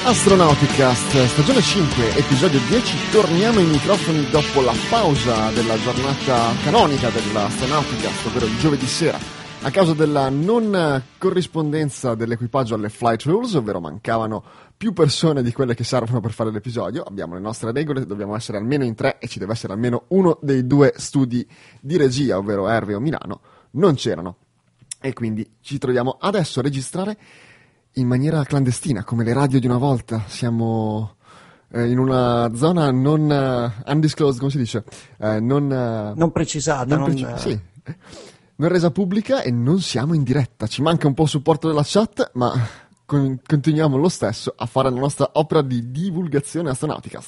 Astronauticast, stagione 5, episodio 10, torniamo ai microfoni dopo la pausa della giornata canonica dell'Astronauticast, ovvero il giovedì sera, a causa della non corrispondenza dell'equipaggio alle flight rules, ovvero mancavano più persone di quelle che servono per fare l'episodio. Abbiamo le nostre regole, dobbiamo essere almeno in 3 e ci deve essere almeno uno dei 2 studi di regia, ovvero Erve o Milano, non c'erano. E quindi ci troviamo adesso a registrare in maniera clandestina, come le radio di una volta. Siamo in una zona non undisclosed, come si dice? Non precisata. Sì. Non resa pubblica e non siamo in diretta. Ci manca un po' il supporto della chat, ma continuiamo lo stesso a fare la nostra opera di divulgazione astronautica.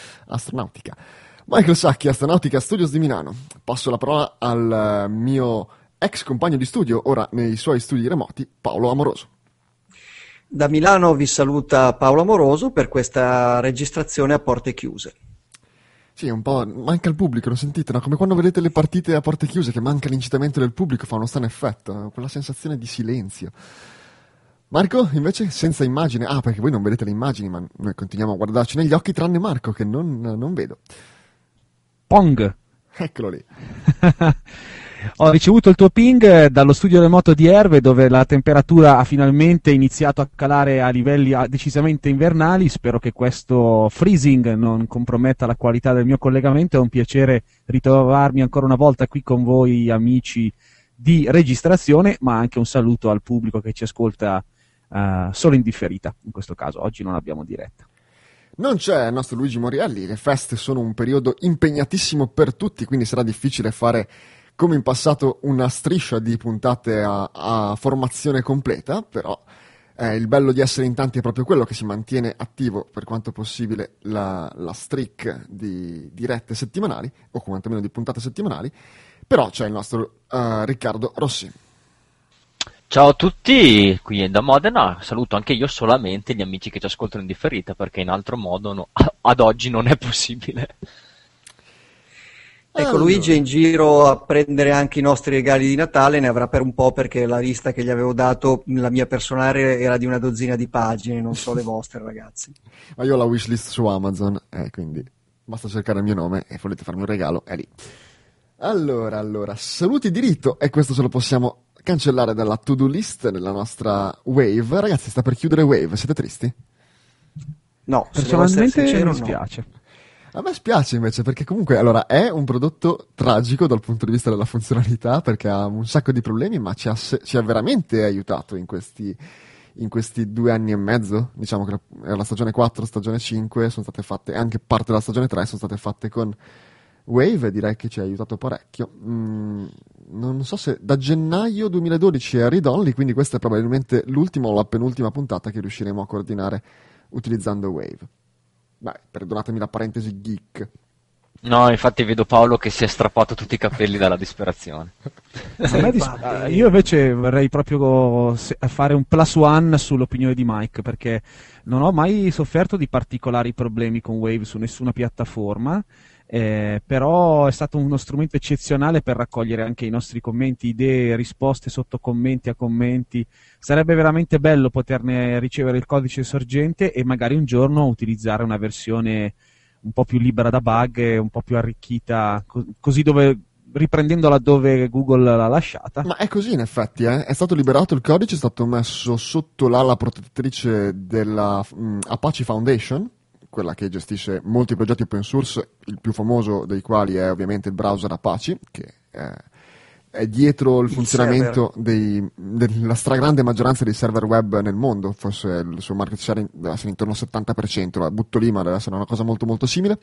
Michael Sacchi, Astronautica Studios di Milano. Passo la parola al mio ex compagno di studio, ora nei suoi studi remoti, Paolo Amoroso. Da Milano vi saluta Paolo Amoroso per questa registrazione a porte chiuse. Sì, un po' manca il pubblico, lo sentite, no? Come quando vedete le partite a porte chiuse che manca l'incitamento del pubblico, fa uno strano effetto, quella sensazione di silenzio. Marco, invece, senza immagine, perché voi non vedete le immagini, ma noi continuiamo a guardarci negli occhi, tranne Marco, che non vedo. Pong! Eccolo lì. Ho ricevuto il tuo ping dallo studio remoto di Erve, dove la temperatura ha finalmente iniziato a calare a livelli decisamente invernali. Spero che questo freezing non comprometta la qualità del mio collegamento. È un piacere ritrovarmi ancora una volta qui con voi, amici di registrazione, ma anche un saluto al pubblico che ci ascolta solo in differita. In questo caso oggi non abbiamo diretta. Non c'è il nostro Luigi Morielli, le feste sono un periodo impegnatissimo per tutti, quindi sarà difficile fare, come in passato, una striscia di puntate a formazione completa, però il bello di essere in tanti è proprio quello, che si mantiene attivo per quanto possibile la streak di dirette settimanali, o quantomeno di puntate settimanali. Però c'è il nostro Riccardo Rossi. Ciao a tutti, qui da Modena. Saluto anche io solamente gli amici che ci ascoltano in differita, perché in altro modo ad oggi non è possibile. Ecco, Luigi è in giro a prendere anche i nostri regali di Natale, ne avrà per un po', perché la lista che gli avevo dato, la mia personale, era di una dozzina di pagine, non so le vostre, ragazzi. Ma io ho la wishlist su Amazon, quindi basta cercare il mio nome e volete farmi un regalo, è lì. Allora, saluti di rito, e questo ce lo possiamo cancellare dalla to-do list della nostra Wave. Ragazzi, sta per chiudere Wave, siete tristi? No, personalmente sincero, mi spiace. No. A me spiace invece, perché comunque allora è un prodotto tragico dal punto di vista della funzionalità, perché ha un sacco di problemi, ma ci ha veramente aiutato in questi 2 anni e mezzo. Diciamo che la stagione 4, stagione 5 sono state fatte, anche parte della stagione 3 sono state fatte con Wave, e direi che ci ha aiutato parecchio. Non so se da gennaio 2012 è read only, quindi questa è probabilmente l'ultima o la penultima puntata che riusciremo a coordinare utilizzando Wave. Beh, perdonatemi la parentesi geek. No, infatti vedo Paolo che si è strappato tutti i capelli dalla disperazione. Io invece vorrei proprio fare un plus one sull'opinione di Mike, perché non ho mai sofferto di particolari problemi con Wave su nessuna piattaforma. Però è stato uno strumento eccezionale per raccogliere anche i nostri commenti, idee, risposte sotto commenti a commenti. Sarebbe veramente bello poterne ricevere il codice sorgente e magari un giorno utilizzare una versione un po' più libera da bug e un po' più arricchita, così riprendendo laddove Google l'ha lasciata. Ma è così in effetti, è stato liberato il codice, è stato messo sotto l'ala protettrice della Apache Foundation, quella che gestisce molti progetti open source, il più famoso dei quali è ovviamente il browser Apache, che è dietro il funzionamento della stragrande maggioranza dei server web nel mondo. Forse il suo market share deve essere intorno al 70%, la butto lì, ma deve essere una cosa molto molto simile.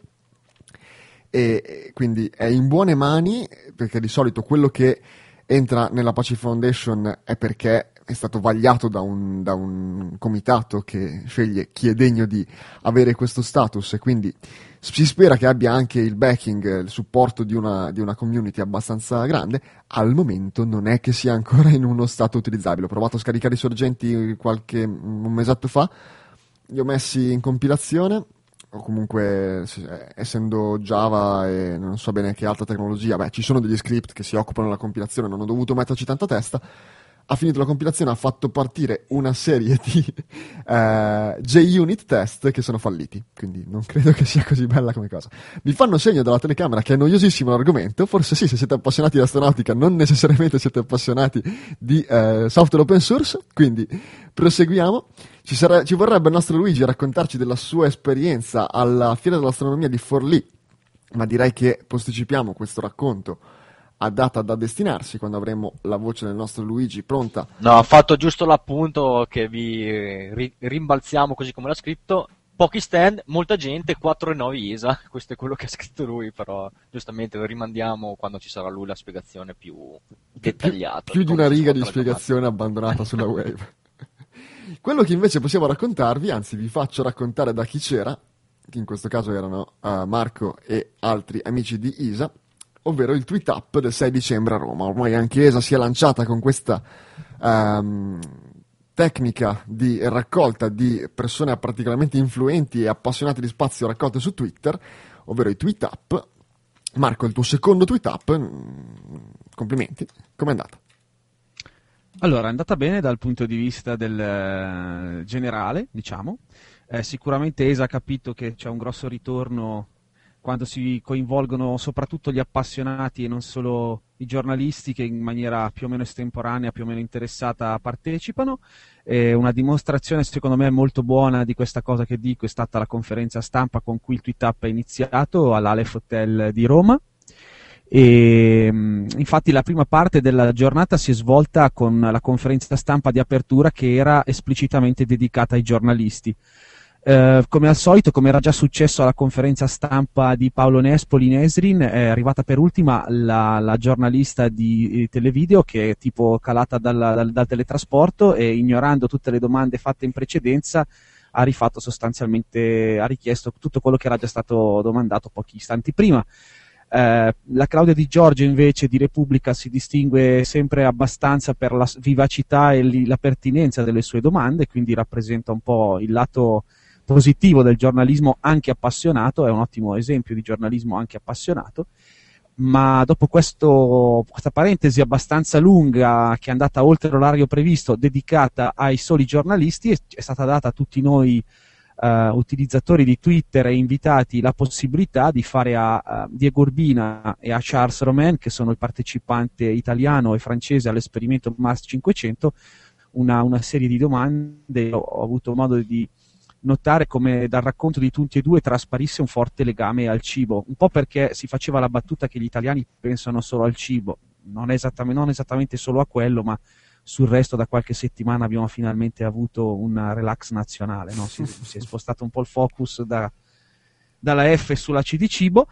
E quindi è in buone mani, perché di solito quello che entra nell'Apache Foundation è perché è stato vagliato da un comitato che sceglie chi è degno di avere questo status, e quindi si spera che abbia anche il backing, il supporto di una community abbastanza grande. Al momento non è che sia ancora in uno stato utilizzabile. Ho provato a scaricare i sorgenti un mesetto fa, li ho messi in compilazione, o comunque essendo Java e non so bene che altra tecnologia, ci sono degli script che si occupano della compilazione, non ho dovuto metterci tanta testa. ha finito la compilazione, ha fatto partire una serie di JUnit test che sono falliti, quindi non credo che sia così bella come cosa. Mi fanno segno dalla telecamera che è noiosissimo l'argomento, forse sì, se siete appassionati di astronautica non necessariamente siete appassionati di software open source, quindi proseguiamo. Ci vorrebbe il nostro Luigi raccontarci della sua esperienza alla Fiera dell'Astronomia di Forlì, ma direi che posticipiamo questo racconto a data da destinarsi, quando avremo la voce del nostro Luigi pronta. No, ho fatto giusto l'appunto che vi rimbalziamo così come l'ha scritto. Pochi stand, molta gente, 4,9 ISA, questo è quello che ha scritto lui, però giustamente lo rimandiamo quando ci sarà lui la spiegazione più dettagliata. Più di una riga di spiegazione abbandonata sulla Wave. Quello che invece possiamo raccontarvi, anzi vi faccio raccontare da chi c'era, che in questo caso erano Marco e altri amici di ISA, ovvero il tweet up del 6 dicembre a Roma. Ormai anche ESA si è lanciata con questa tecnica di raccolta di persone particolarmente influenti e appassionate di spazio raccolte su Twitter, ovvero i tweet up. Marco, il tuo secondo tweet up, complimenti, com'è andata? Allora, è andata bene dal punto di vista del generale, diciamo. Sicuramente ESA ha capito che c'è un grosso ritorno quando si coinvolgono soprattutto gli appassionati e non solo i giornalisti che in maniera più o meno estemporanea, più o meno interessata partecipano. Una dimostrazione secondo me molto buona di questa cosa che dico è stata la conferenza stampa con cui il tweet-up è iniziato all'Aleph Hotel di Roma. E infatti la prima parte della giornata si è svolta con la conferenza stampa di apertura che era esplicitamente dedicata ai giornalisti. Come al solito, come era già successo alla conferenza stampa di Paolo Nespoli in Esrin, è arrivata per ultima la giornalista di Televideo, che è tipo calata dal teletrasporto, e ignorando tutte le domande fatte in precedenza ha richiesto tutto quello che era già stato domandato pochi istanti prima. La Claudia Di Giorgio invece di Repubblica si distingue sempre abbastanza per la vivacità e la pertinenza delle sue domande, quindi rappresenta un po' il lato positivo del giornalismo anche appassionato, è un ottimo esempio di giornalismo anche appassionato. Ma dopo questa parentesi abbastanza lunga, che è andata oltre l'orario previsto, dedicata ai soli giornalisti, è stata data a tutti noi utilizzatori di Twitter e invitati la possibilità di fare a Diego Urbina e a Charles Romain, che sono il partecipante italiano e francese all'esperimento Mars 500, una serie di domande. Ho avuto modo di notare come dal racconto di tutti e due trasparisse un forte legame al cibo, un po' perché si faceva la battuta che gli italiani pensano solo al cibo, non esattamente solo a quello, ma sul resto da qualche settimana abbiamo finalmente avuto un relax nazionale, no? Si è spostato un po' il focus dalla F sulla C di cibo,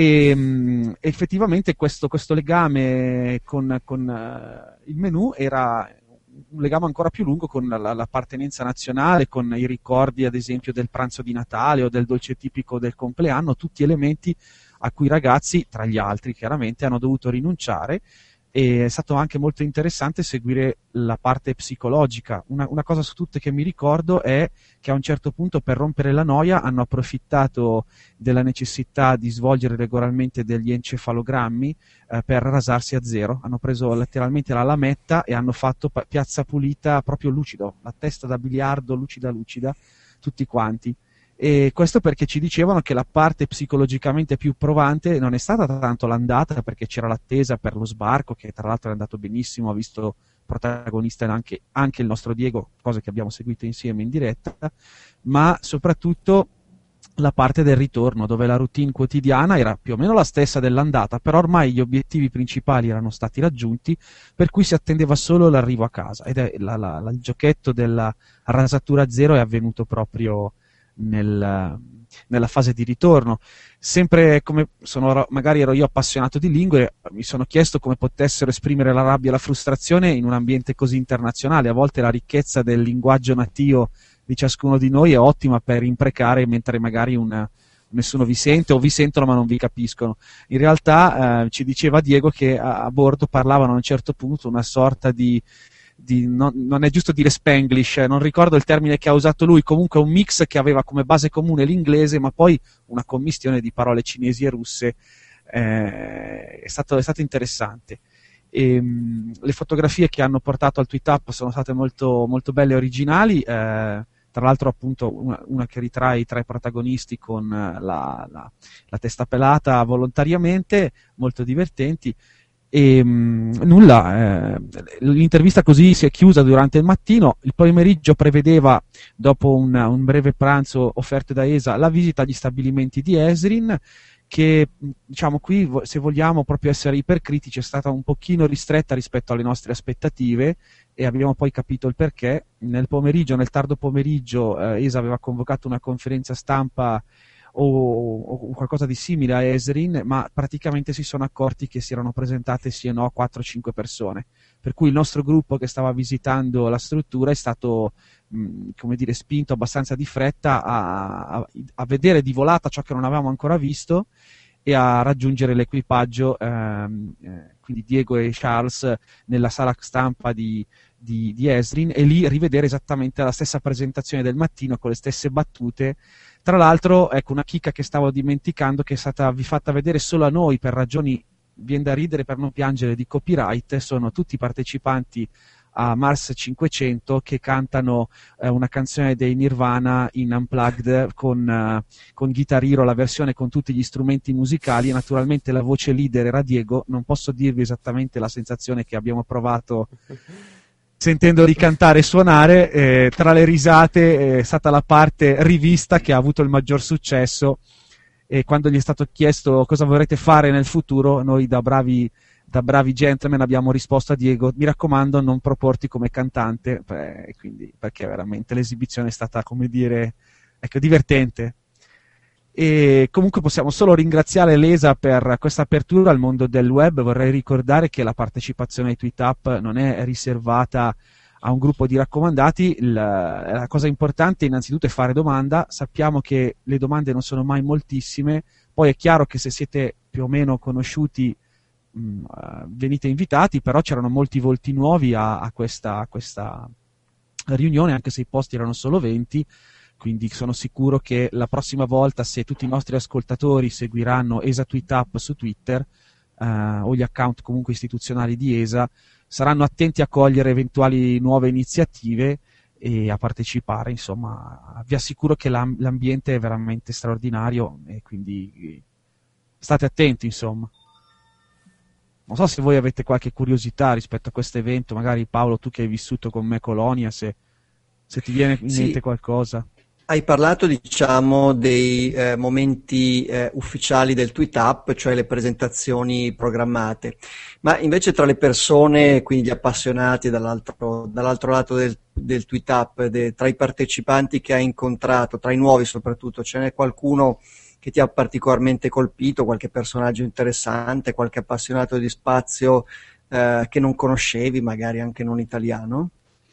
e effettivamente questo legame con il menù era un legame ancora più lungo con l'appartenenza nazionale, con i ricordi ad esempio del pranzo di Natale o del dolce tipico del compleanno, tutti elementi a cui i ragazzi, tra gli altri chiaramente, hanno dovuto rinunciare. E è stato anche molto interessante seguire la parte psicologica. Una cosa su tutte che mi ricordo è che a un certo punto, per rompere la noia, hanno approfittato della necessità di svolgere regolarmente degli encefalogrammi per rasarsi a zero. Hanno preso letteralmente la lametta e hanno fatto piazza pulita proprio lucido, la testa da biliardo lucida, tutti quanti. E questo perché ci dicevano che la parte psicologicamente più provante non è stata tanto l'andata, perché c'era l'attesa per lo sbarco, che tra l'altro è andato benissimo, ha visto protagonista anche il nostro Diego, cosa che abbiamo seguito insieme in diretta, ma soprattutto la parte del ritorno, dove la routine quotidiana era più o meno la stessa dell'andata, però ormai gli obiettivi principali erano stati raggiunti, per cui si attendeva solo l'arrivo a casa, ed è il giochetto della rasatura a zero è avvenuto proprio nella fase di ritorno. Sempre come magari ero io appassionato di lingue, mi sono chiesto come potessero esprimere la rabbia e la frustrazione in un ambiente così internazionale. A volte la ricchezza del linguaggio nativo di ciascuno di noi è ottima per imprecare, mentre magari nessuno vi sente o vi sentono ma non vi capiscono. In realtà ci diceva Diego che a bordo parlavano a un certo punto una sorta di non è giusto dire Spanglish, non ricordo il termine che ha usato lui, comunque un mix che aveva come base comune l'inglese, ma poi una commistione di parole cinesi e russe. È stato interessante. Le fotografie che hanno portato al tweet up sono state molto, molto belle e originali, tra l'altro appunto una che ritrae i 3 protagonisti con la testa pelata volontariamente, molto divertenti. E nulla, l'intervista così si è chiusa durante il mattino. Il pomeriggio prevedeva, dopo un breve pranzo offerto da ESA, la visita agli stabilimenti di Esrin, che diciamo qui, se vogliamo proprio essere ipercritici, è stata un pochino ristretta rispetto alle nostre aspettative, e abbiamo poi capito il perché. Nel tardo pomeriggio, ESA aveva convocato una conferenza stampa o qualcosa di simile a Esrin, ma praticamente si sono accorti che si erano presentate sì e no 4-5 persone, per cui il nostro gruppo che stava visitando la struttura è stato spinto abbastanza di fretta a vedere di volata ciò che non avevamo ancora visto e a raggiungere l'equipaggio, quindi Diego e Charles, nella sala stampa di Esrin, e lì rivedere esattamente la stessa presentazione del mattino con le stesse battute. Tra l'altro, ecco, una chicca che stavo dimenticando, che è stata fatta vedere solo a noi per ragioni, viene da ridere per non piangere, di copyright, sono tutti partecipanti a Mars 500 che cantano una canzone dei Nirvana in Unplugged con Guitar Hero, la versione con tutti gli strumenti musicali, e naturalmente la voce leader era Diego. Non posso dirvi esattamente la sensazione che abbiamo provato sentendo di cantare e suonare. Tra le risate è stata la parte rivista che ha avuto il maggior successo, e quando gli è stato chiesto cosa vorrete fare nel futuro, noi da bravi gentleman abbiamo risposto a Diego: mi raccomando, non proporti come cantante, quindi, perché veramente l'esibizione è stata, come dire, ecco, divertente. E comunque possiamo solo ringraziare l'ESA per questa apertura al mondo del web. Vorrei ricordare che la partecipazione ai tweet up non è riservata a un gruppo di raccomandati. La cosa importante innanzitutto è fare domanda. Sappiamo che le domande non sono mai moltissime, poi è chiaro che se siete più o meno conosciuti venite invitati, però c'erano molti volti nuovi a questa riunione, anche se i posti erano solo 20. Quindi sono sicuro che la prossima volta, se tutti i nostri ascoltatori seguiranno ESA Tweet Up su Twitter, o gli account comunque istituzionali di ESA, saranno attenti a cogliere eventuali nuove iniziative e a partecipare. Insomma, vi assicuro che l'ambiente è veramente straordinario, e quindi state attenti, insomma. Non so se voi avete qualche curiosità rispetto a questo evento, magari Paolo, tu che hai vissuto con me Colonia, se ti viene in mente qualcosa. Hai parlato, diciamo, dei momenti ufficiali del tweet up, cioè le presentazioni programmate, ma invece tra le persone, quindi gli appassionati dall'altro lato del tweet up, tra i partecipanti che hai incontrato, tra i nuovi soprattutto, ce n'è qualcuno che ti ha particolarmente colpito, qualche personaggio interessante, qualche appassionato di spazio che non conoscevi, magari anche non italiano?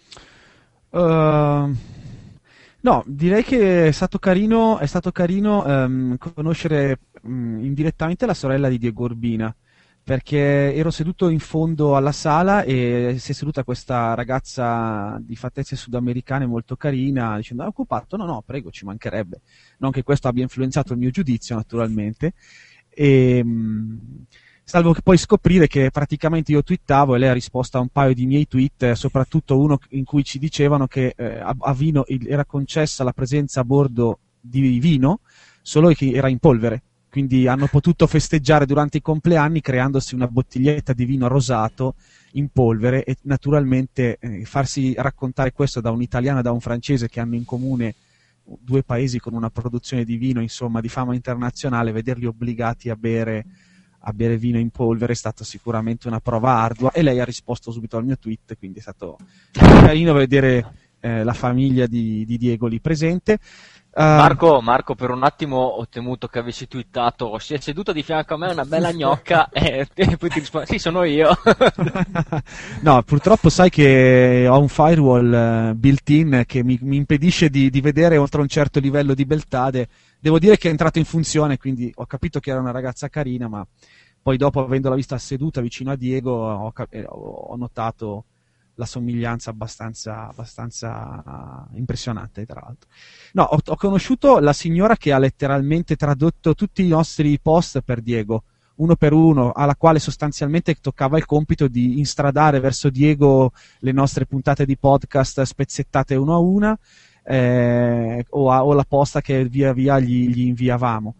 No, direi che è stato carino conoscere indirettamente la sorella di Diego Urbina, perché ero seduto in fondo alla sala e si è seduta questa ragazza di fattezze sudamericane molto carina, dicendo: "È occupato?" No, prego, ci mancherebbe. Non che questo abbia influenzato il mio giudizio, naturalmente. Salvo che poi scoprire che praticamente io twittavo e lei ha risposto a un paio di miei tweet, soprattutto uno in cui ci dicevano che a Vino era concessa la presenza a bordo di vino, solo che era in polvere. Quindi hanno potuto festeggiare durante i compleanni creandosi una bottiglietta di vino rosato in polvere, e naturalmente farsi raccontare questo da un italiano e da un francese che hanno in comune due paesi con una produzione di vino, insomma, di fama internazionale, vederli obbligati a bere vino in polvere è stata sicuramente una prova ardua, e lei ha risposto subito al mio tweet, quindi è stato carino vedere la famiglia di Diego lì presente. Marco, per un attimo ho temuto che avessi twittato: si è seduta di fianco a me una bella gnocca, e poi ti rispondo: sì, sono io. No, purtroppo sai che ho un firewall built-in che mi impedisce di vedere oltre un certo livello di beltà. Devo dire che è entrato in funzione, quindi ho capito che era una ragazza carina, ma poi dopo, avendola vista seduta vicino a Diego, ho notato la somiglianza abbastanza impressionante, tra l'altro. No, ho conosciuto la signora che ha letteralmente tradotto tutti i nostri post per Diego, uno per uno, alla quale sostanzialmente toccava il compito di instradare verso Diego le nostre puntate di podcast spezzettate una a una, o la posta che via via gli inviavamo.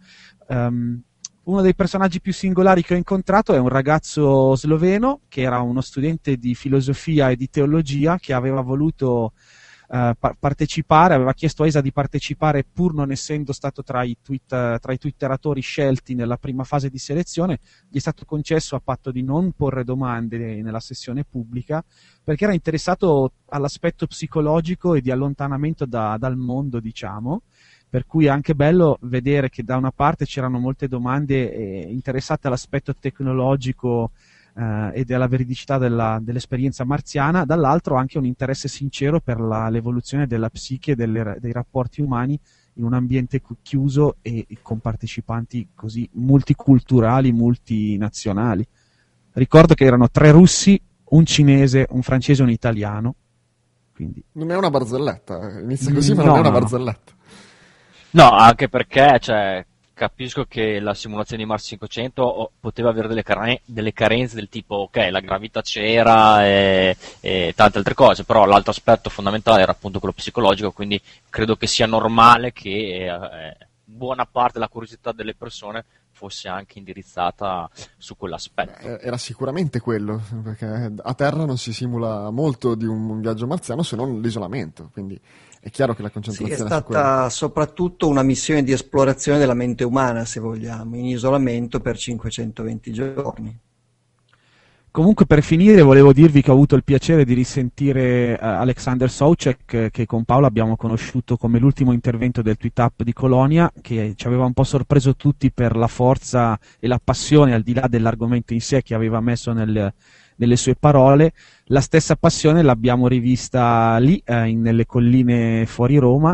Uno dei personaggi più singolari che ho incontrato è un ragazzo sloveno che era uno studente di filosofia e di teologia che aveva voluto partecipare, aveva chiesto a ESA di partecipare pur non essendo stato tra i twitteratori scelti nella prima fase di selezione. Gli è stato concesso a patto di non porre domande nella sessione pubblica, perché era interessato all'aspetto psicologico e di allontanamento dal mondo, diciamo, per cui è anche bello vedere che da una parte c'erano molte domande interessate all'aspetto tecnologico e della veridicità dell'esperienza marziana, dall'altro anche un interesse sincero per l'evoluzione della psiche e dei rapporti umani in un ambiente chiuso e con partecipanti così multiculturali, multinazionali. Ricordo che erano 3 russi, un cinese, un francese e un italiano. Quindi... Non è una barzelletta, inizia così ma non è una barzelletta. No, anche perché, cioè, capisco che la simulazione di Mars 500 poteva avere delle carenze del tipo, ok, la gravità c'era e tante altre cose, però l'altro aspetto fondamentale era appunto quello psicologico, quindi credo che sia normale che buona parte della curiosità delle persone fosse anche indirizzata su quell'aspetto. Era sicuramente quello, perché a terra non si simula molto di un viaggio marziano se non l'isolamento, quindi è chiaro che la concentrazione è stata soprattutto una missione di esplorazione della mente umana, se vogliamo, in isolamento per 520 giorni. Comunque, per finire, volevo dirvi che ho avuto il piacere di risentire Alexander Soucek, che con Paolo abbiamo conosciuto come l'ultimo intervento del Tweet Up di Colonia, che ci aveva un po' sorpreso tutti per la forza e la passione, al di là dell'argomento in sé, che aveva messo nelle sue parole. La stessa passione l'abbiamo rivista lì, nelle colline fuori Roma,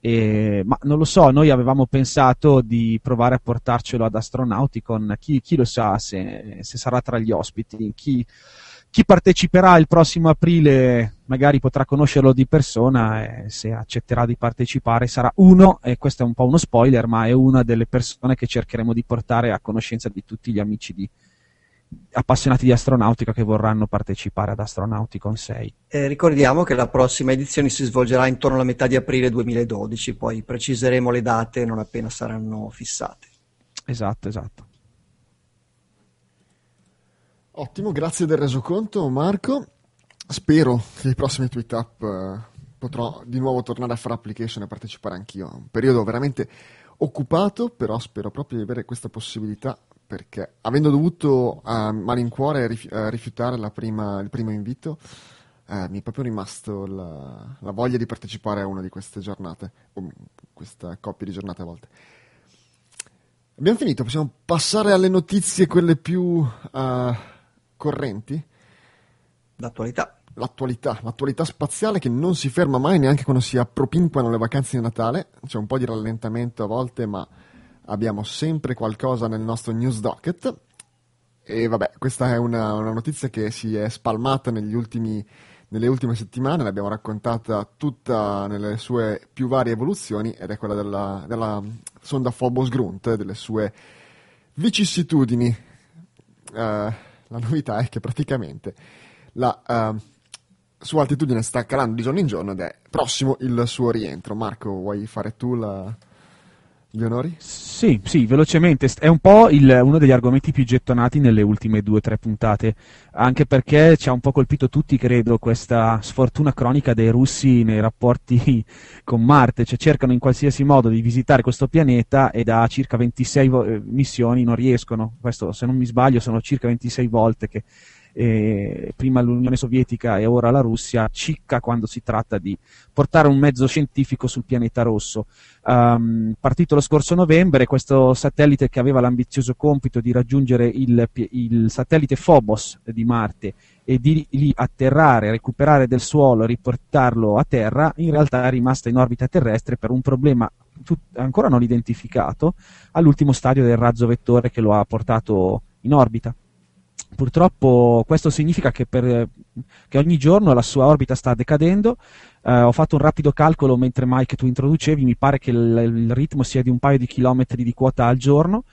ma non lo so, noi avevamo pensato di provare a portarcelo ad Astronauticon, chi lo sa se sarà tra gli ospiti, chi parteciperà il prossimo aprile magari potrà conoscerlo di persona, e se accetterà di partecipare sarà uno, e questo è un po' uno spoiler, ma è una delle persone che cercheremo di portare a conoscenza di tutti gli amici appassionati di astronautica che vorranno partecipare ad Astronauticon 6. Ricordiamo che la prossima edizione si svolgerà intorno alla metà di aprile 2012, poi preciseremo le date non appena saranno fissate. Esatto. Ottimo, grazie del resoconto Marco. Spero che i prossimi Tweet Up potrò di nuovo tornare a fare application e partecipare anch'io. Un periodo veramente occupato, però spero proprio di avere questa possibilità, perché avendo dovuto a malincuore rifiutare il primo invito, mi è proprio rimasto la voglia di partecipare a una di queste giornate, o questa coppia di giornate a volte. Abbiamo finito, possiamo passare alle notizie, quelle più correnti? L'attualità spaziale, che non si ferma mai, neanche quando si appropinquano le vacanze di Natale. C'è un po' di rallentamento a volte, ma abbiamo sempre qualcosa nel nostro news docket. E vabbè, questa è una notizia che si è spalmata nelle ultime settimane, l'abbiamo raccontata tutta nelle sue più varie evoluzioni, ed è quella della sonda Phobos Grunt, delle sue vicissitudini. La novità è che praticamente la sua altitudine sta calando di giorno in giorno ed è prossimo il suo rientro. Marco, vuoi fare tu gli onori? Sì, velocemente. È un po' uno degli argomenti più gettonati nelle ultime 2 o 3 puntate, anche perché ci ha un po' colpito tutti, credo, questa sfortuna cronica dei russi nei rapporti con Marte, cioè cercano in qualsiasi modo di visitare questo pianeta e da circa 26 missioni non riescono. Questo, se non mi sbaglio, sono circa 26 volte che prima l'Unione Sovietica e ora la Russia cicca quando si tratta di portare un mezzo scientifico sul pianeta rosso. Partito lo scorso novembre, questo satellite che aveva l'ambizioso compito di raggiungere il satellite Phobos di Marte e di lì atterrare, recuperare del suolo e riportarlo a terra, in realtà è rimasto in orbita terrestre per un problema ancora non identificato all'ultimo stadio del razzo vettore che lo ha portato in orbita. Purtroppo questo significa che ogni giorno la sua orbita sta decadendo. Ho fatto un rapido calcolo mentre Mike tu introducevi, mi pare che il ritmo sia di un paio di chilometri di quota al giorno,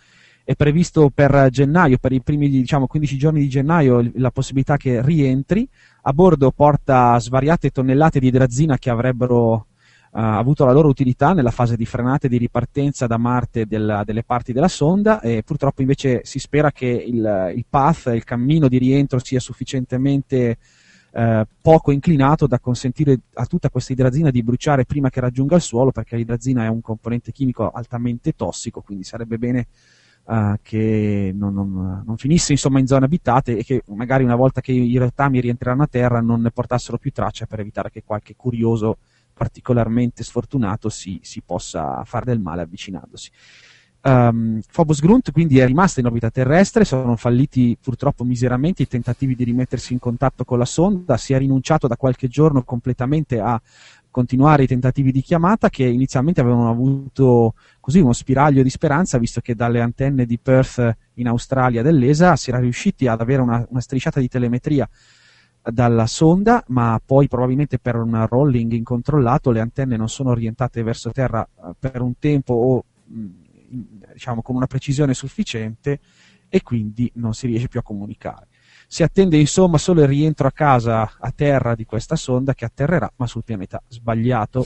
è previsto per gennaio, per i primi 15 giorni di gennaio, la possibilità che rientri. A bordo porta svariate tonnellate di idrazina che avrebbero avuto la loro utilità nella fase di frenata e di ripartenza da Marte delle parti della sonda, e purtroppo invece si spera che il path, il cammino di rientro sia sufficientemente poco inclinato da consentire a tutta questa idrazina di bruciare prima che raggiunga il suolo, perché l'idrazina è un componente chimico altamente tossico, quindi sarebbe bene che non finisse insomma in zone abitate, e che magari una volta che i rottami rientreranno a terra non ne portassero più traccia, per evitare che qualche curioso particolarmente sfortunato si possa fare del male avvicinandosi. Phobos Grunt quindi è rimasta in orbita terrestre, sono falliti purtroppo miseramente i tentativi di rimettersi in contatto con la sonda, si è rinunciato da qualche giorno completamente a continuare i tentativi di chiamata, che inizialmente avevano avuto così uno spiraglio di speranza, visto che dalle antenne di Perth in Australia dell'ESA si era riusciti ad avere una strisciata di telemetria dalla sonda, ma poi probabilmente per un rolling incontrollato le antenne non sono orientate verso terra per un tempo o con una precisione sufficiente, e quindi non si riesce più a comunicare. Si attende insomma solo il rientro a casa, a terra, di questa sonda, che atterrerà ma sul pianeta sbagliato.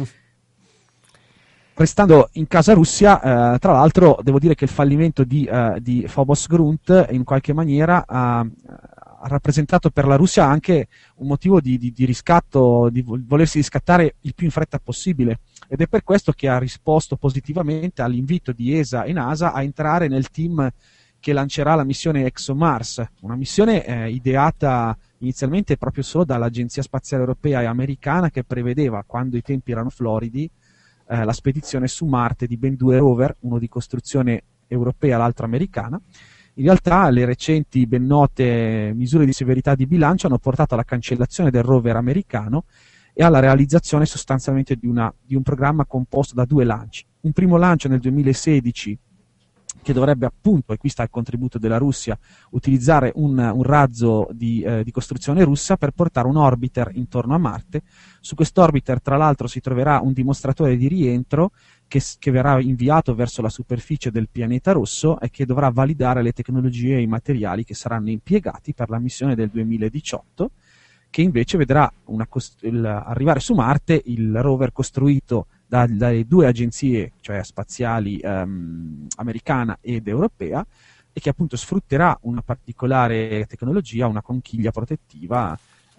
Restando in casa Russia, tra l'altro devo dire che il fallimento di Phobos Grunt in qualche maniera ha rappresentato per la Russia anche un motivo di riscatto, di volersi riscattare il più in fretta possibile, ed è per questo che ha risposto positivamente all'invito di ESA e NASA a entrare nel team che lancerà la missione ExoMars, una missione ideata inizialmente proprio solo dall'Agenzia Spaziale Europea e Americana, che prevedeva, quando i tempi erano floridi, la spedizione su Marte di ben 2 rover, uno di costruzione europea e l'altro americana. In realtà le recenti ben note misure di severità di bilancio hanno portato alla cancellazione del rover americano e alla realizzazione sostanzialmente di un programma composto da 2 lanci. Un primo lancio nel 2016 che dovrebbe appunto, e qui sta il contributo della Russia, utilizzare un razzo di costruzione russa per portare un orbiter intorno a Marte. Su quest'orbiter, tra l'altro, si troverà un dimostratore di rientro che verrà inviato verso la superficie del pianeta rosso e che dovrà validare le tecnologie e i materiali che saranno impiegati per la missione del 2018, che invece vedrà arrivare su Marte il rover costruito dalle 2 agenzie, cioè spaziali americana ed europea, e che appunto sfrutterà una particolare tecnologia, una conchiglia protettiva,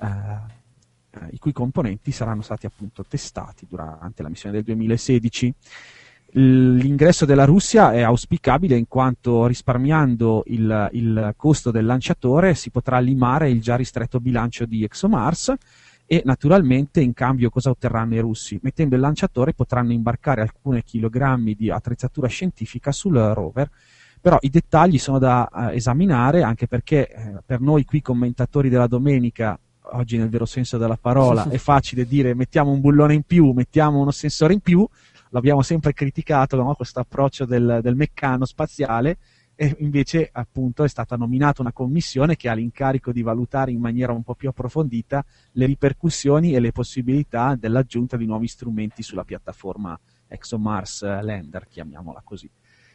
i cui componenti saranno stati appunto testati durante la missione del 2016. L'ingresso della Russia è auspicabile in quanto, risparmiando il costo del lanciatore, si potrà limare il già ristretto bilancio di ExoMars, e naturalmente in cambio cosa otterranno i russi? Mettendo il lanciatore potranno imbarcare alcuni chilogrammi di attrezzatura scientifica sul rover, però i dettagli sono da esaminare, anche perché per noi qui commentatori della domenica, oggi nel vero senso della parola, è facile dire mettiamo un bullone in più, mettiamo uno sensore in più, l'abbiamo sempre criticato, no? Questo approccio del meccano spaziale, e invece appunto è stata nominata una commissione che ha l'incarico di valutare in maniera un po' più approfondita le ripercussioni e le possibilità dell'aggiunta di nuovi strumenti sulla piattaforma ExoMars Lander, chiamiamola così.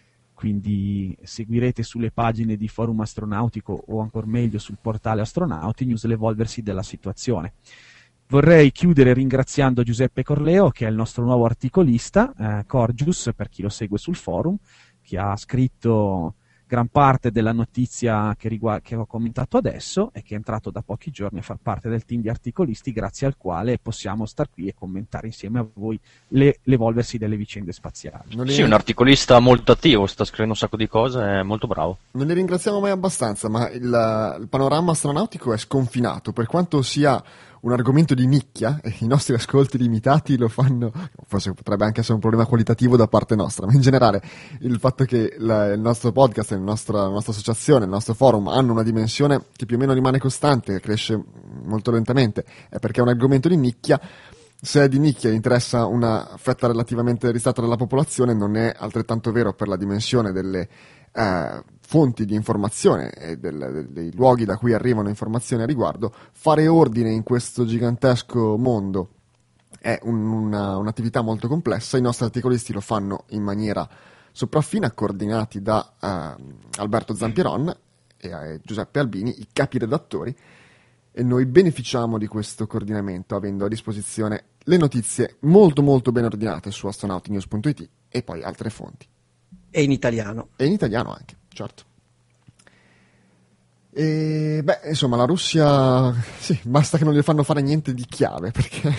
Quindi seguirete sulle pagine di Forum Astronautico, o ancor meglio sul portale Astronauti News, l'evolversi della situazione. Vorrei chiudere ringraziando Giuseppe Corleo, che è il nostro nuovo articolista, Corgius per chi lo segue sul forum, che ha scritto gran parte della notizia che ho commentato adesso, e che è entrato da pochi giorni a far parte del team di articolisti, grazie al quale possiamo star qui e commentare insieme a voi l'evolversi delle vicende spaziali. Sì, un articolista molto attivo, sta scrivendo un sacco di cose, è molto bravo. Non ne ringraziamo mai abbastanza, ma il panorama astronautico è sconfinato, per quanto sia un argomento di nicchia, e i nostri ascolti limitati lo fanno, forse potrebbe anche essere un problema qualitativo da parte nostra, ma in generale il fatto che il nostro podcast, la nostra associazione, il nostro forum hanno una dimensione che più o meno rimane costante, cresce molto lentamente, è perché è un argomento di nicchia. Se è di nicchia e interessa una fetta relativamente ristretta della popolazione, non è altrettanto vero per la dimensione delle fonti di informazione e dei luoghi da cui arrivano informazioni a riguardo. Fare ordine in questo gigantesco mondo è un'attività molto complessa. I nostri articolisti lo fanno in maniera sopraffina, coordinati da Alberto Zampieron e Giuseppe Albini, i capi redattori, e noi beneficiamo di questo coordinamento avendo a disposizione le notizie molto molto ben ordinate su astronautinews.it e poi altre fonti. E in italiano. E in italiano anche, certo. E beh, insomma, la Russia, sì, basta che non gli fanno fare niente di chiave, perché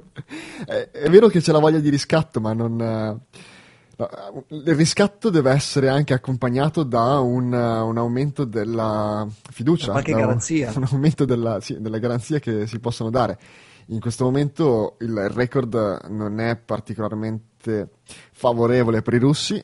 è vero che c'è la voglia di riscatto, ma non... no, il riscatto deve essere anche accompagnato da un aumento della fiducia, qualche garanzia. Un aumento delle garanzie che si possono dare. In questo momento il record non è particolarmente favorevole per i russi,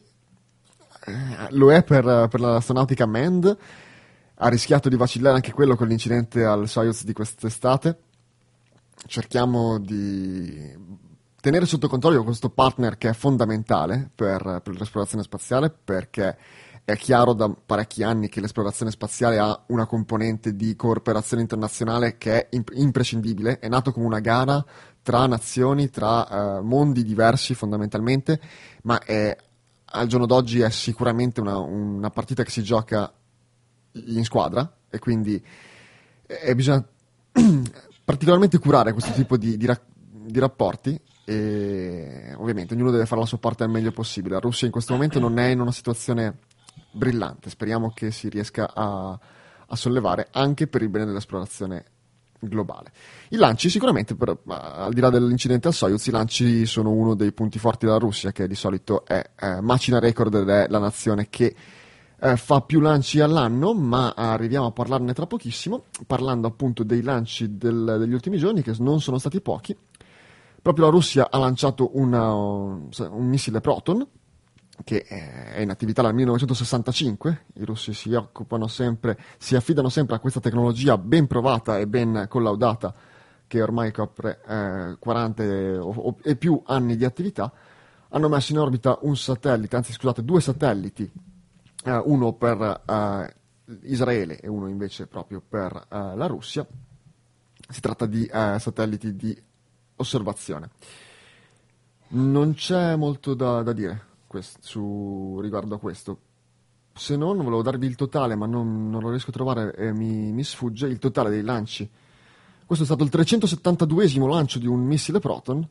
lo è per l'astronautica Mand. Ha rischiato di vacillare anche quello con l'incidente al Soyuz di quest'estate. Cerchiamo di tenere sotto controllo questo partner che è fondamentale per l'esplorazione spaziale, perché è chiaro da parecchi anni che l'esplorazione spaziale ha una componente di cooperazione internazionale che è imprescindibile. È nato come una gara tra nazioni, tra mondi diversi fondamentalmente, ma al giorno d'oggi è sicuramente una partita che si gioca in squadra, e quindi bisogna particolarmente curare questo tipo di rapporti, e ovviamente ognuno deve fare la sua parte al meglio possibile. La Russia in questo momento non è in una situazione brillante, speriamo che si riesca a sollevare anche per il bene dell'esplorazione globale. I lanci sicuramente, al di là dell'incidente al Soyuz, i lanci sono uno dei punti forti della Russia, che di solito macina record ed è la nazione che fa più lanci all'anno, ma arriviamo a parlarne tra pochissimo, parlando appunto dei lanci degli ultimi giorni, che non sono stati pochi. Proprio la Russia ha lanciato un missile Proton, che è in attività dal 1965. I russi si affidano sempre a questa tecnologia ben provata e ben collaudata, che ormai copre 40 e più anni di attività. Hanno messo in orbita due satelliti, uno per Israele e uno invece proprio per la Russia. Si tratta di satelliti di osservazione. Non c'è molto da dire riguardo a questo, se non volevo darvi il totale, ma non lo riesco a trovare e mi sfugge il totale dei lanci. Questo è stato il 372esimo lancio di un missile Proton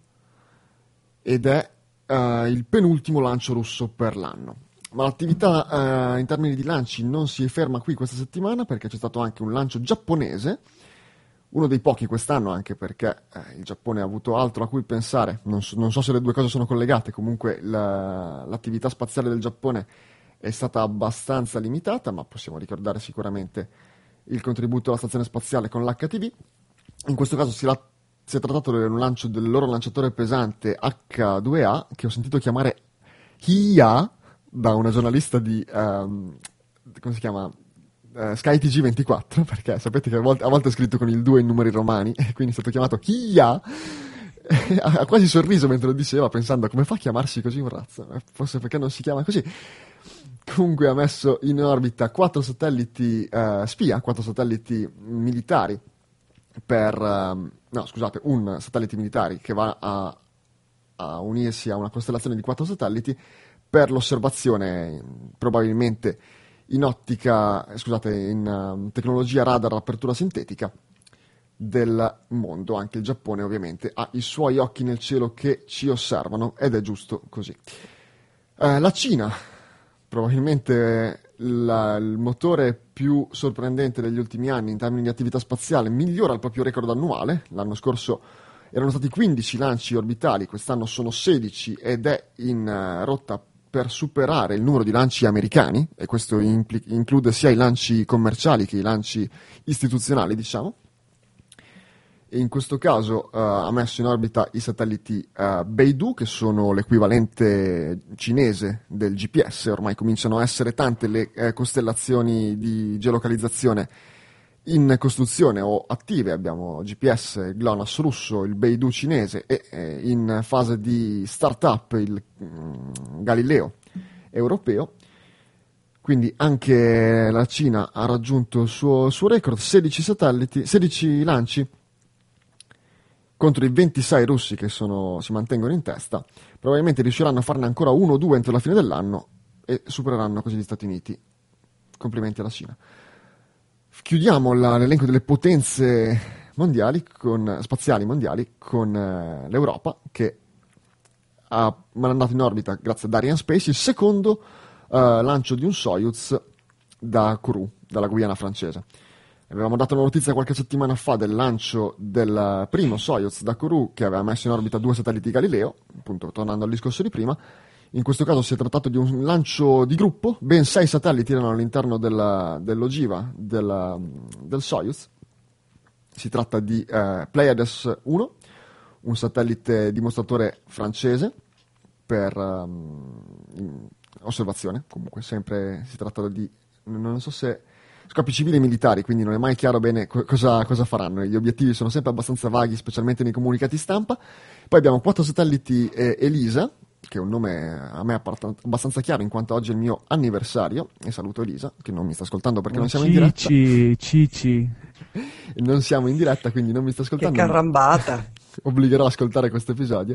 ed è il penultimo lancio russo per l'anno. Ma l'attività in termini di lanci non si ferma qui questa settimana, perché c'è stato anche un lancio giapponese, uno dei pochi quest'anno, anche perché il Giappone ha avuto altro a cui pensare. Non so se le due cose sono collegate, comunque l'attività spaziale del Giappone è stata abbastanza limitata, ma possiamo ricordare sicuramente il contributo alla stazione spaziale con l'HTV. In questo caso si è trattato di un lancio del loro lanciatore pesante H2A, che ho sentito chiamare HIA da una giornalista di come si chiama? Sky TG24, perché sapete che a volte è scritto con il 2 in numeri romani, e quindi è stato chiamato HIA. Ha quasi sorriso mentre lo diceva, pensando come fa a chiamarsi così un razzo, forse perché non si chiama così. Comunque ha messo in orbita 4 satelliti spia, 4 satelliti militari un satellite militare che va a unirsi a una costellazione di 4 satelliti per l'osservazione, probabilmente in tecnologia radar apertura sintetica del mondo. Anche il Giappone ovviamente ha i suoi occhi nel cielo che ci osservano, ed è giusto così. La Cina, probabilmente il motore più sorprendente degli ultimi anni in termini di attività spaziale, migliora il proprio record annuale. L'anno scorso erano stati 15 lanci orbitali, quest'anno sono 16 ed è in rotta per superare il numero di lanci americani, e questo include sia i lanci commerciali che i lanci istituzionali, diciamo. E in questo caso ha messo in orbita i satelliti Beidou, che sono l'equivalente cinese del GPS. Ormai cominciano a essere tante le costellazioni di geolocalizzazione in costruzione o attive. Abbiamo GPS, il GLONASS russo, il Beidou cinese e in fase di start-up il Galileo europeo. Quindi anche la Cina ha raggiunto il suo record, 16 lanci contro i 26 russi che si mantengono in testa. Probabilmente riusciranno a farne ancora 1 o 2 entro la fine dell'anno, e supereranno così gli Stati Uniti. Complimenti alla Cina. Chiudiamo l'elenco delle potenze mondiali spaziali mondiali con l'Europa, che ha mandato in orbita, grazie ad Ariane Space, il secondo lancio di un Soyuz da Kourou, dalla Guyana francese. Avevamo dato la notizia qualche settimana fa del lancio del primo Soyuz da Kourou, che aveva messo in orbita 2 satelliti Galileo, appunto tornando al discorso di prima. In questo caso si è trattato di un lancio di gruppo, ben 6 satelliti erano all'interno dell'ogiva del Soyuz. Si tratta di Pleiades 1, un satellite dimostratore francese per osservazione, comunque sempre si tratta di, non so se scopi civili e militari, quindi non è mai chiaro bene cosa faranno. Gli obiettivi sono sempre abbastanza vaghi, specialmente nei comunicati stampa. Poi abbiamo 4 satelliti ELISA, che è un nome a me abbastanza chiaro in quanto oggi è il mio anniversario, e saluto Elisa, che non mi sta ascoltando perché non siamo in diretta. Cici. Non siamo in diretta, quindi non mi sta ascoltando. Che carambata! Obbligherò ad ascoltare questo episodio.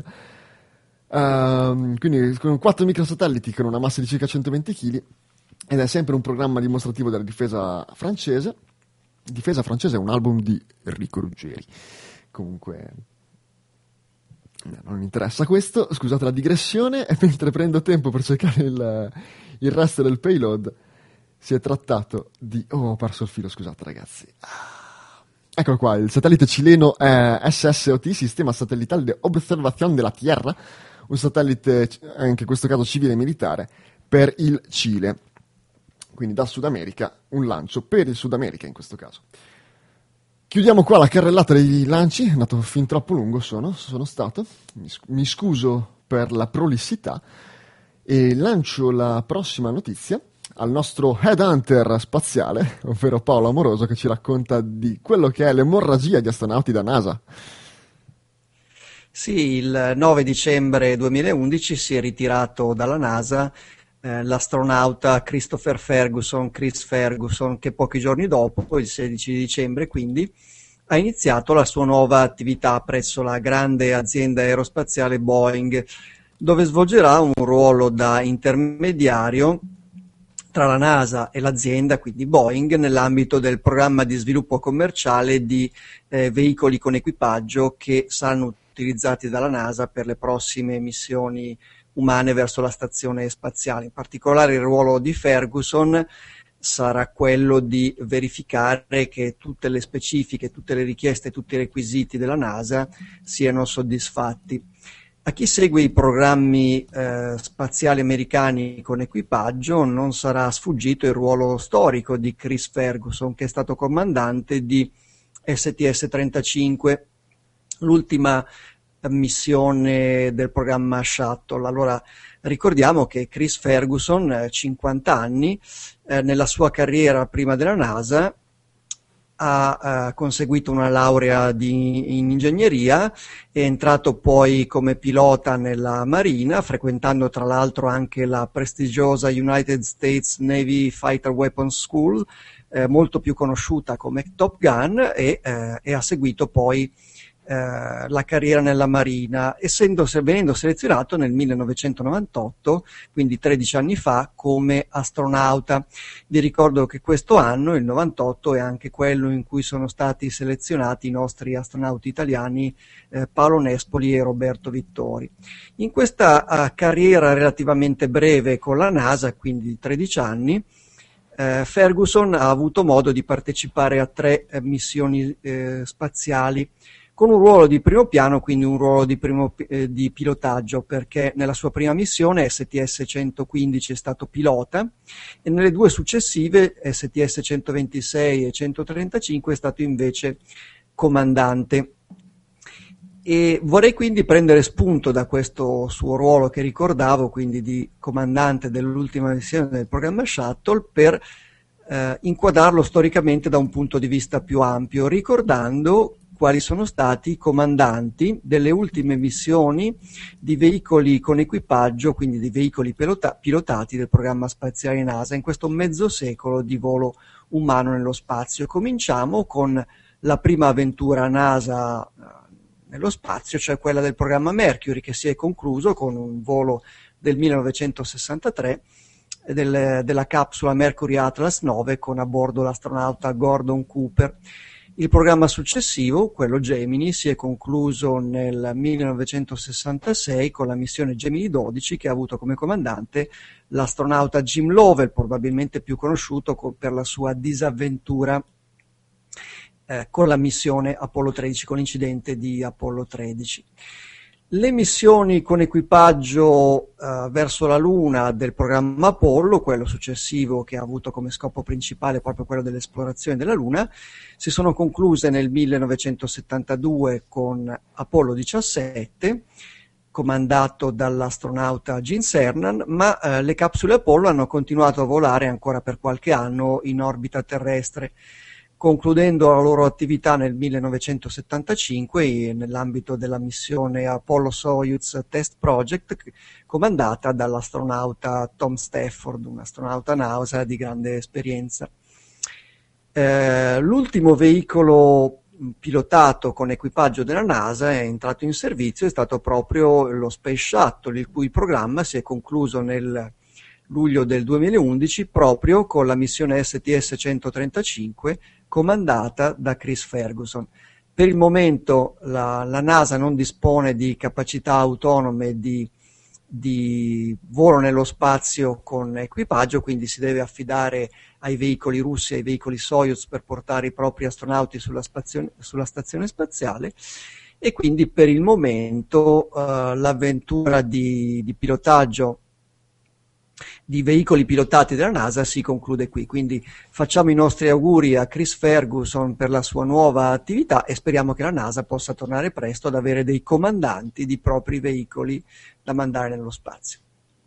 Quindi con 4 microsatelliti con una massa di circa 120 kg, ed è sempre un programma dimostrativo della difesa francese. Difesa francese è un album di Enrico Ruggeri. Comunque non mi interessa questo, scusate la digressione, e mentre prendo tempo per cercare il resto del payload, si è trattato di... Oh, ho perso il filo, scusate ragazzi. Eccolo qua, il satellite cileno SSOT, Sistema Satellitale de Observación de la Tierra, un satellite, anche in questo caso civile e militare, per il Cile. Quindi da Sud America, un lancio per il Sud America in questo caso. Chiudiamo qua la carrellata dei lanci, è andato fin troppo lungo sono stato, mi scuso per la prolissità, e lancio la prossima notizia al nostro headhunter spaziale, ovvero Paolo Amoroso, che ci racconta di quello che è l'emorragia di astronauti da NASA. Sì, il 9 dicembre 2011 si è ritirato dalla NASA l'astronauta Christopher Ferguson, Chris Ferguson, che pochi giorni dopo, il 16 dicembre quindi, ha iniziato la sua nuova attività presso la grande azienda aerospaziale Boeing, dove svolgerà un ruolo da intermediario tra la NASA e l'azienda, quindi Boeing, nell'ambito del programma di sviluppo commerciale di veicoli con equipaggio che saranno utilizzati dalla NASA per le prossime missioni umane verso la stazione spaziale. In particolare il ruolo di Ferguson sarà quello di verificare che tutte le specifiche, tutte le richieste, tutti i requisiti della NASA siano soddisfatti. A chi segue i programmi spaziali americani con equipaggio non sarà sfuggito il ruolo storico di Chris Ferguson, che è stato comandante di STS-35, l'ultima missione del programma Shuttle. Allora ricordiamo che Chris Ferguson, 50 anni, nella sua carriera prima della NASA ha conseguito una laurea in ingegneria, è entrato poi come pilota nella Marina, frequentando tra l'altro anche la prestigiosa United States Navy Fighter Weapons School, molto più conosciuta come Top Gun, e ha seguito poi la carriera nella Marina, venendo selezionato nel 1998, quindi 13 anni fa, come astronauta. Vi ricordo che questo anno, il 98, è anche quello in cui sono stati selezionati i nostri astronauti italiani Paolo Nespoli e Roberto Vittori. In questa carriera relativamente breve con la NASA, quindi di 13 anni, Ferguson ha avuto modo di partecipare a 3 missioni spaziali, con un ruolo di primo piano, quindi un ruolo di pilotaggio, perché nella sua prima missione STS-115 è stato pilota, e nelle 2 successive, STS-126 e 135, è stato invece comandante. E vorrei quindi prendere spunto da questo suo ruolo che ricordavo, quindi di comandante dell'ultima missione del programma Shuttle, per inquadrarlo storicamente da un punto di vista più ampio, ricordando quali sono stati i comandanti delle ultime missioni di veicoli con equipaggio, quindi di veicoli pilotati del programma spaziale NASA, in questo mezzo secolo di volo umano nello spazio. Cominciamo con la prima avventura NASA nello spazio, cioè quella del programma Mercury, che si è concluso con un volo del 1963 della capsula Mercury Atlas 9 con a bordo l'astronauta Gordon Cooper. Il programma successivo, quello Gemini, si è concluso nel 1966 con la missione Gemini 12 che ha avuto come comandante l'astronauta Jim Lovell, probabilmente più conosciuto per la sua disavventura con la missione Apollo 13, con l'incidente di Apollo 13. Le missioni con equipaggio verso la Luna del programma Apollo, quello successivo che ha avuto come scopo principale proprio quello dell'esplorazione della Luna, si sono concluse nel 1972 con Apollo 17, comandato dall'astronauta Gene Cernan, ma le capsule Apollo hanno continuato a volare ancora per qualche anno in orbita terrestre, concludendo la loro attività nel 1975 nell'ambito della missione Apollo-Soyuz Test Project, comandata dall'astronauta Tom Stafford, un astronauta NASA di grande esperienza. L'ultimo veicolo pilotato con equipaggio della NASA è entrato in servizio è stato proprio lo Space Shuttle, il cui programma si è concluso nel luglio del 2011 proprio con la missione STS-135 comandata da Chris Ferguson. Per il momento la NASA non dispone di capacità autonome di volo nello spazio con equipaggio, quindi si deve affidare ai veicoli russi, ai veicoli Soyuz per portare i propri astronauti sulla stazione spaziale, e quindi per il momento l'avventura di pilotaggio di veicoli pilotati dalla NASA si conclude qui. Quindi facciamo i nostri auguri a Chris Ferguson per la sua nuova attività e speriamo che la NASA possa tornare presto ad avere dei comandanti di propri veicoli da mandare nello spazio.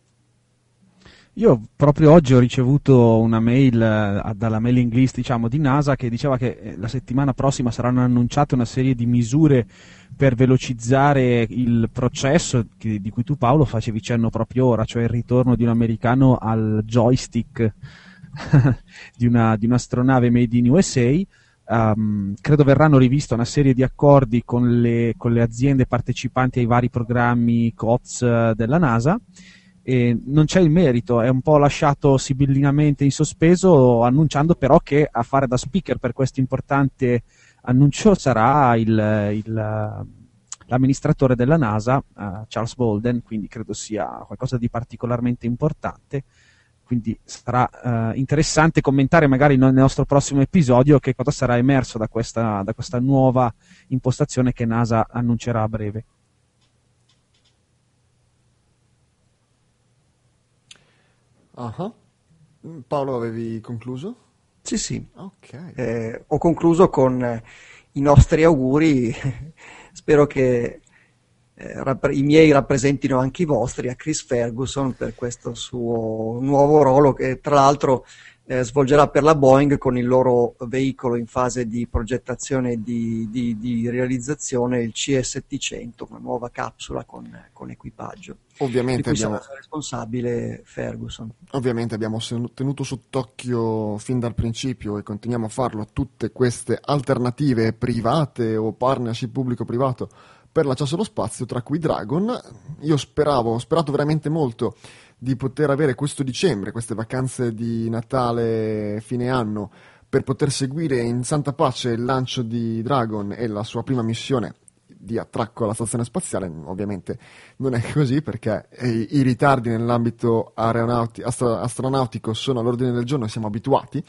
Io proprio oggi ho ricevuto una mail dalla mailing list, diciamo, di NASA, che diceva che la settimana prossima saranno annunciate una serie di misure per velocizzare il processo di cui tu, Paolo, facevi cenno proprio ora, cioè il ritorno di un americano al joystick di un'astronave made in USA. Credo verranno riviste una serie di accordi con le aziende partecipanti ai vari programmi COTS della NASA. E non c'è il merito, è un po' lasciato sibillinamente in sospeso, annunciando però che a fare da speaker per questo importante annuncio sarà l'amministratore della NASA, Charles Bolden, quindi credo sia qualcosa di particolarmente importante. Quindi sarà interessante commentare magari nel nostro prossimo episodio che cosa sarà emerso da questa nuova impostazione che NASA annuncerà a breve. Uh-huh. Paolo, avevi concluso? Sì. Okay. Ho concluso con i nostri auguri. Spero che i miei rappresentino anche i vostri a Chris Ferguson per questo suo nuovo ruolo che tra l'altro svolgerà per la Boeing con il loro veicolo in fase di progettazione e di realizzazione, il CS-700, una nuova capsula con equipaggio. Ovviamente sarà responsabile Ferguson. Ovviamente abbiamo tenuto sott'occhio fin dal principio e continuiamo a farlo tutte queste alternative private o partnership pubblico-privato per l'accesso allo spazio, tra cui Dragon. Io ho sperato veramente molto di poter avere questo dicembre, queste vacanze di Natale, fine anno, per poter seguire in santa pace il lancio di Dragon e la sua prima missione di attracco alla stazione spaziale. Ovviamente non è così, perché i ritardi nell'ambito astronautico sono all'ordine del giorno e siamo abituati.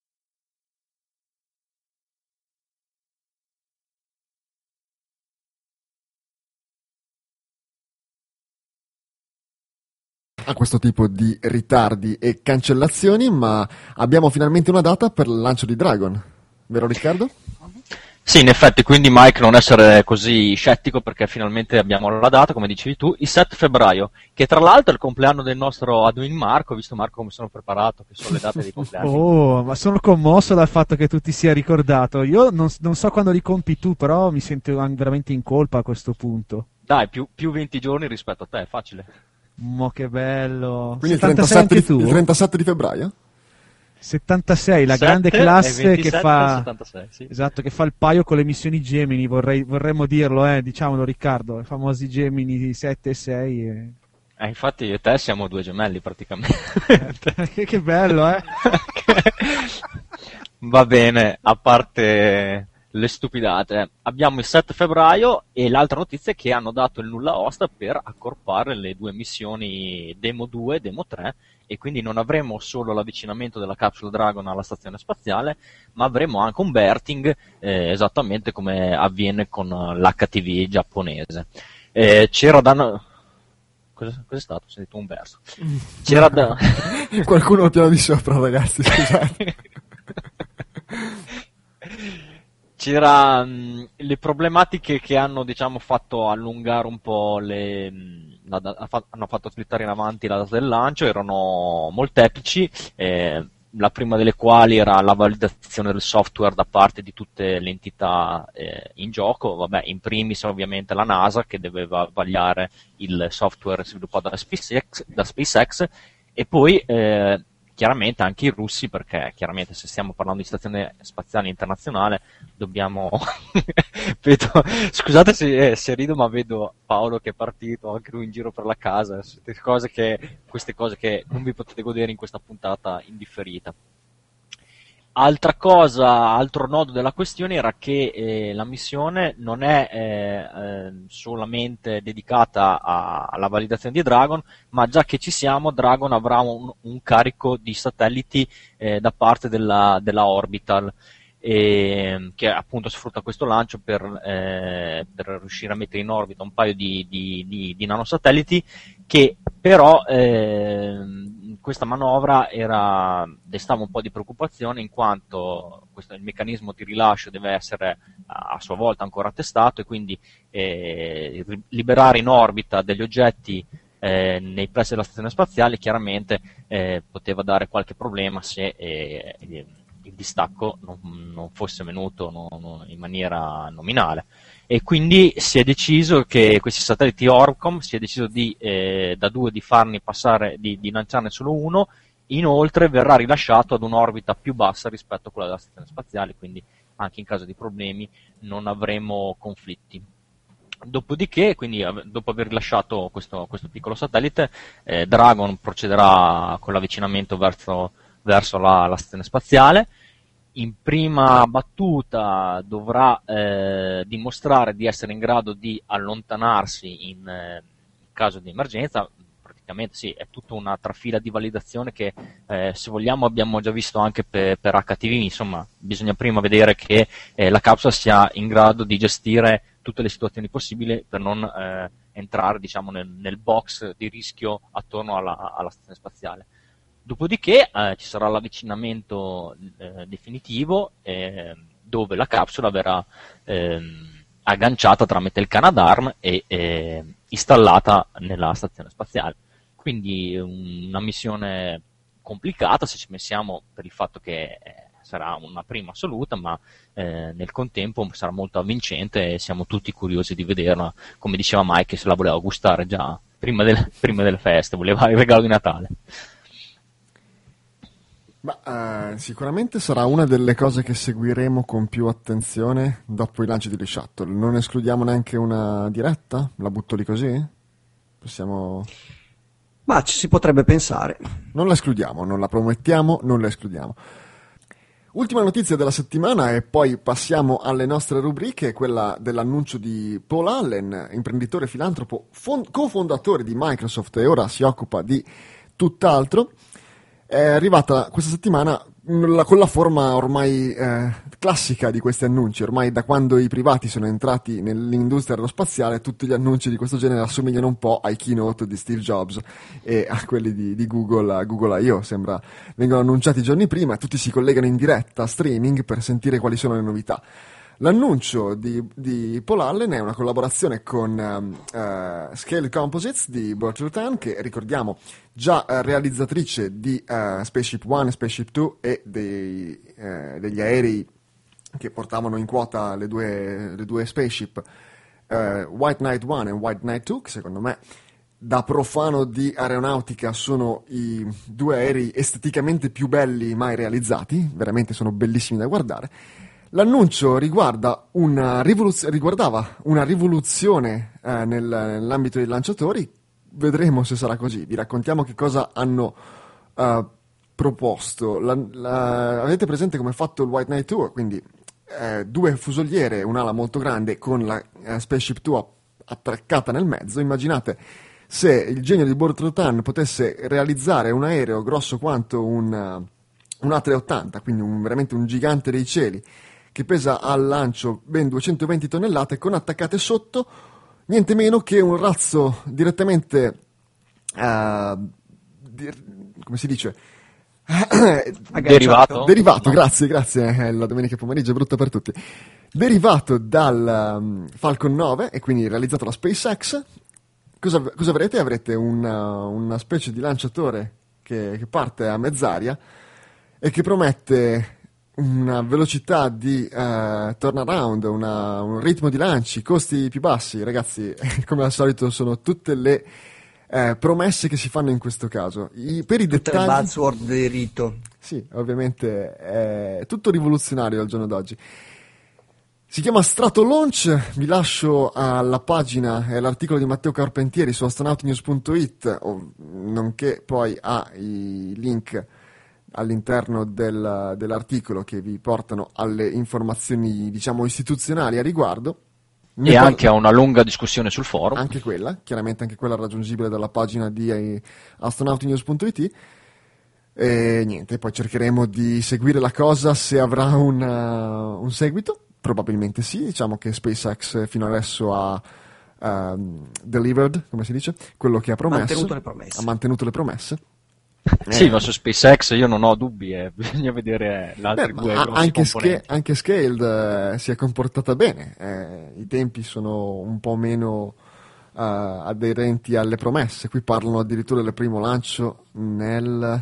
A questo tipo di ritardi e cancellazioni, ma abbiamo finalmente una data per il lancio di Dragon, vero Riccardo? Sì, in effetti, quindi Mike non essere così scettico, perché finalmente abbiamo la data, come dicevi tu, il 7 febbraio, che tra l'altro è il compleanno del nostro Admin Marco. Visto Marco come sono preparato, che sono le date dei compleanni. Oh, ma sono commosso dal fatto che tu ti sia ricordato. Io non so quando li compi tu, però mi sento veramente in colpa a questo punto. Dai, più 20 giorni rispetto a te, è facile. Mo che bello. Quindi il 37 di febbraio? 76, la grande classe 27, che fa 76, sì. Esatto, che fa il paio con le missioni Gemini, vorremmo dirlo, diciamolo Riccardo, i famosi Gemini 7 e 6. Infatti io e te siamo due gemelli praticamente. Che bello, eh? Va bene, a parte le stupidate, abbiamo il 7 febbraio e l'altra notizia è che hanno dato il nulla osta per accorpare le due missioni Demo 2 e Demo 3, e quindi non avremo solo l'avvicinamento della Capsule Dragon alla stazione spaziale, ma avremo anche un berthing, esattamente come avviene con l'HTV giapponese. C'era da... Cos'è stato? Ho sentito un verso. C'era da... Qualcuno al piano di sopra, ragazzi, scusate. C'era le problematiche che hanno, diciamo, fatto allungare un po' hanno fatto slittare in avanti la data del lancio, erano molteplici, la prima delle quali era la validazione del software da parte di tutte le entità in gioco. Vabbè, in primis ovviamente la NASA, che doveva vagliare il software sviluppato da SpaceX, e poi chiaramente anche i russi, perché chiaramente se stiamo parlando di stazione spaziale internazionale dobbiamo scusate se rido, ma vedo Paolo che è partito anche lui in giro per la casa, queste cose che non vi potete godere in questa puntata indifferita. Altro nodo della questione era che la missione non è solamente dedicata alla validazione di Dragon, ma già che ci siamo, Dragon avrà un carico di satelliti da parte della Orbital, che appunto sfrutta questo lancio per riuscire a mettere in orbita un paio di nanosatelliti, che però questa manovra destava un po' di preoccupazione, in quanto il meccanismo di rilascio deve essere a sua volta ancora testato, e quindi liberare in orbita degli oggetti nei pressi della stazione spaziale chiaramente poteva dare qualche problema se il distacco non fosse venuto in maniera nominale. E quindi si è deciso che questi satelliti Orbcom, si è deciso da due di farne passare, di lanciarne solo uno. Inoltre verrà rilasciato ad un'orbita più bassa rispetto a quella della stazione spaziale, quindi anche in caso di problemi non avremo conflitti. Dopodiché, quindi dopo aver rilasciato questo piccolo satellite, Dragon procederà con l'avvicinamento verso la stazione spaziale. In prima battuta dovrà dimostrare di essere in grado di allontanarsi in caso di emergenza. Praticamente sì, è tutta una trafila di validazione che se vogliamo abbiamo già visto anche per HTV. Insomma, bisogna prima vedere che la capsula sia in grado di gestire tutte le situazioni possibili per non entrare, diciamo, nel box di rischio attorno alla stazione spaziale. Dopodiché ci sarà l'avvicinamento definitivo, dove la capsula verrà agganciata tramite il Canadarm e installata nella stazione spaziale. Quindi una missione complicata se ci pensiamo, per il fatto che sarà una prima assoluta, ma nel contempo sarà molto avvincente e siamo tutti curiosi di vederla. Come diceva Mike, se la voleva gustare già prima delle feste, voleva il regalo di Natale. Ma sicuramente sarà una delle cose che seguiremo con più attenzione dopo i lanci di Shuttle. Non escludiamo neanche una diretta? La butto lì così? Possiamo... Ma ci si potrebbe pensare. Non la escludiamo, non la promettiamo, non la escludiamo. Ultima notizia della settimana e poi passiamo alle nostre rubriche, quella dell'annuncio di Paul Allen, imprenditore filantropo, cofondatore di Microsoft, e ora si occupa di tutt'altro. È arrivata questa settimana con la forma ormai classica di questi annunci. Ormai da quando i privati sono entrati nell'industria aerospaziale, tutti gli annunci di questo genere assomigliano un po' ai keynote di Steve Jobs e a quelli di Google I.O. Sembra vengono annunciati giorni prima e tutti si collegano in diretta streaming per sentire quali sono le novità. L'annuncio di Paul Allen è una collaborazione con Scale Composites di Boca Raton, che ricordiamo già realizzatrice di Spaceship One, Spaceship Two e degli aerei che portavano in quota le due Spaceship, White Knight One e White Knight Two, che secondo me, da profano di aeronautica, sono i due aerei esteticamente più belli mai realizzati, veramente sono bellissimi da guardare. L'annuncio riguardava una rivoluzione nell'ambito dei lanciatori, vedremo se sarà così. Vi raccontiamo che cosa hanno proposto. Avete presente come è fatto il White Knight Tour? Quindi 2 fusoliere, un'ala molto grande con la Spaceship Two attraccata nel mezzo. Immaginate se il genio di Bortrotan potesse realizzare un aereo grosso quanto un A380, quindi veramente un gigante dei cieli, che pesa al lancio ben 220 tonnellate, con attaccate sotto niente meno che un razzo direttamente come si dice? Derivato, grazie, la domenica pomeriggio è brutta per tutti. Derivato dal Falcon 9 e quindi realizzato da SpaceX. Cosa avrete? Avrete una specie di lanciatore che parte a mezz'aria e che promette una velocità di turnaround, un ritmo di lanci, costi più bassi. Ragazzi, come al solito sono tutte le promesse che si fanno in questo caso. Per i dettagli, il buzzword del rito. Sì, ovviamente è tutto rivoluzionario al giorno d'oggi. Si chiama Stratolaunch, vi lascio alla pagina e all'articolo di Matteo Carpentieri su astronautinews.it, nonché poi i link all'interno dell'articolo che vi portano alle informazioni, diciamo, istituzionali a riguardo. E anche a una lunga discussione sul forum. Anche quella, chiaramente anche quella raggiungibile dalla pagina di astronautinews.it. E niente, poi cercheremo di seguire la cosa se avrà un seguito. Probabilmente sì, diciamo che SpaceX fino adesso ha delivered, come si dice, quello che ha promesso. Ha mantenuto le promesse. Sì, ma su SpaceX io non ho dubbi, bisogna vedere l'altro due grossi componenti. Anche Scaled si è comportata bene, i tempi sono un po' meno aderenti alle promesse. Qui parlano addirittura del primo lancio nel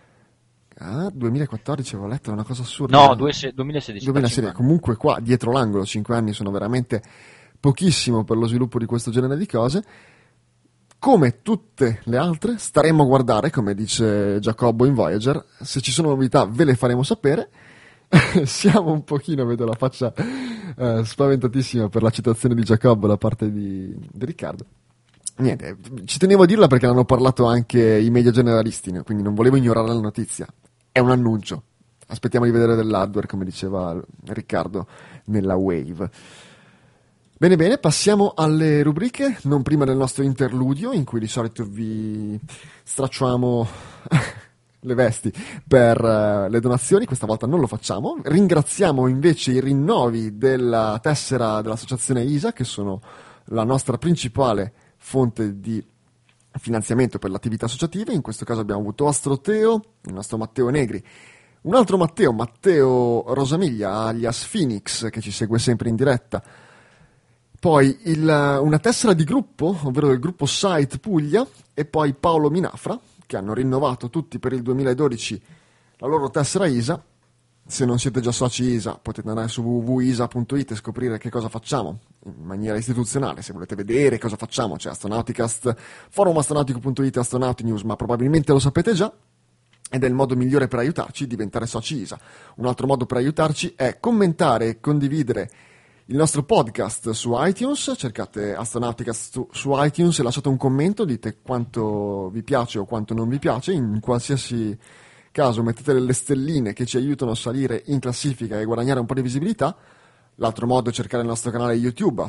2014, avevo letto, è una cosa assurda. No, 2016. Comunque qua dietro l'angolo 5 anni sono veramente pochissimo per lo sviluppo di questo genere di cose. Come tutte le altre staremo a guardare, come dice Giacobbo in Voyager. Se ci sono novità ve le faremo sapere. Siamo un pochino, vedo la faccia spaventatissima per la citazione di Giacobbo da parte di Riccardo. Niente, ci tenevo a dirla perché ne hanno parlato anche i media generalisti, quindi non volevo ignorare la notizia. È un annuncio. Aspettiamo di vedere dell'hardware, come diceva Riccardo nella Wave. Bene, passiamo alle rubriche, non prima del nostro interludio, in cui di solito vi stracciamo le vesti per le donazioni. Questa volta non lo facciamo. Ringraziamo invece i rinnovi della tessera dell'associazione ISA, che sono la nostra principale fonte di finanziamento per le attività associative. In questo caso abbiamo avuto Astroteo, il nostro Matteo Negri, un altro Matteo Rosamiglia, alias Phoenix, che ci segue sempre in diretta. Poi una tessera di gruppo, ovvero del gruppo Site Puglia, e poi Paolo Minafra, che hanno rinnovato tutti per il 2012 la loro tessera ISA. Se non siete già soci ISA, potete andare su www.isa.it e scoprire che cosa facciamo in maniera istituzionale. Se volete vedere cosa facciamo, c'è Astronauticast, forumastronautico.it, Astronautinews, ma probabilmente lo sapete già. Ed è il modo migliore per aiutarci, diventare soci ISA. Un altro modo per aiutarci è commentare e condividere il nostro podcast su iTunes. Cercate Astronauticast su iTunes e lasciate un commento, dite quanto vi piace o quanto non vi piace. In qualsiasi caso mettete delle stelline che ci aiutano a salire in classifica e guadagnare un po' di visibilità. L'altro modo è cercare il nostro canale YouTube,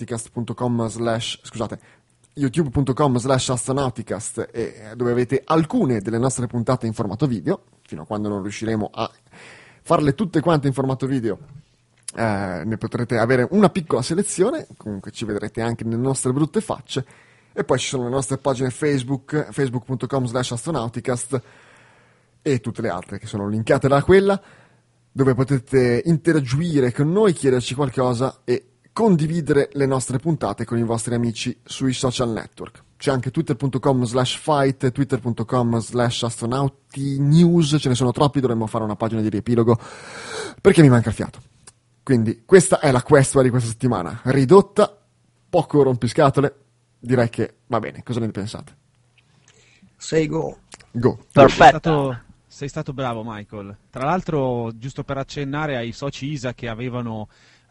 youtube.com/astronauticast, dove avete alcune delle nostre puntate in formato video, fino a quando non riusciremo a farle tutte quante in formato video. Ne potrete avere una piccola selezione, comunque ci vedrete anche nelle nostre brutte facce. E poi ci sono le nostre pagine facebook.com/astronauticast e tutte le altre che sono linkate da quella, dove potete interagire con noi, chiederci qualcosa e condividere le nostre puntate con i vostri amici sui social network. C'è anche twitter.com/fight, twitter.com/astronautinews, ce ne sono troppi, dovremmo fare una pagina di riepilogo perché mi manca il fiato. Quindi questa è la quest di questa settimana, ridotta, poco rompiscatole, direi che va bene. Cosa ne pensate? Say go. Perfetto. Sei stato bravo, Michael. Tra l'altro, giusto per accennare ai soci ISA che avevano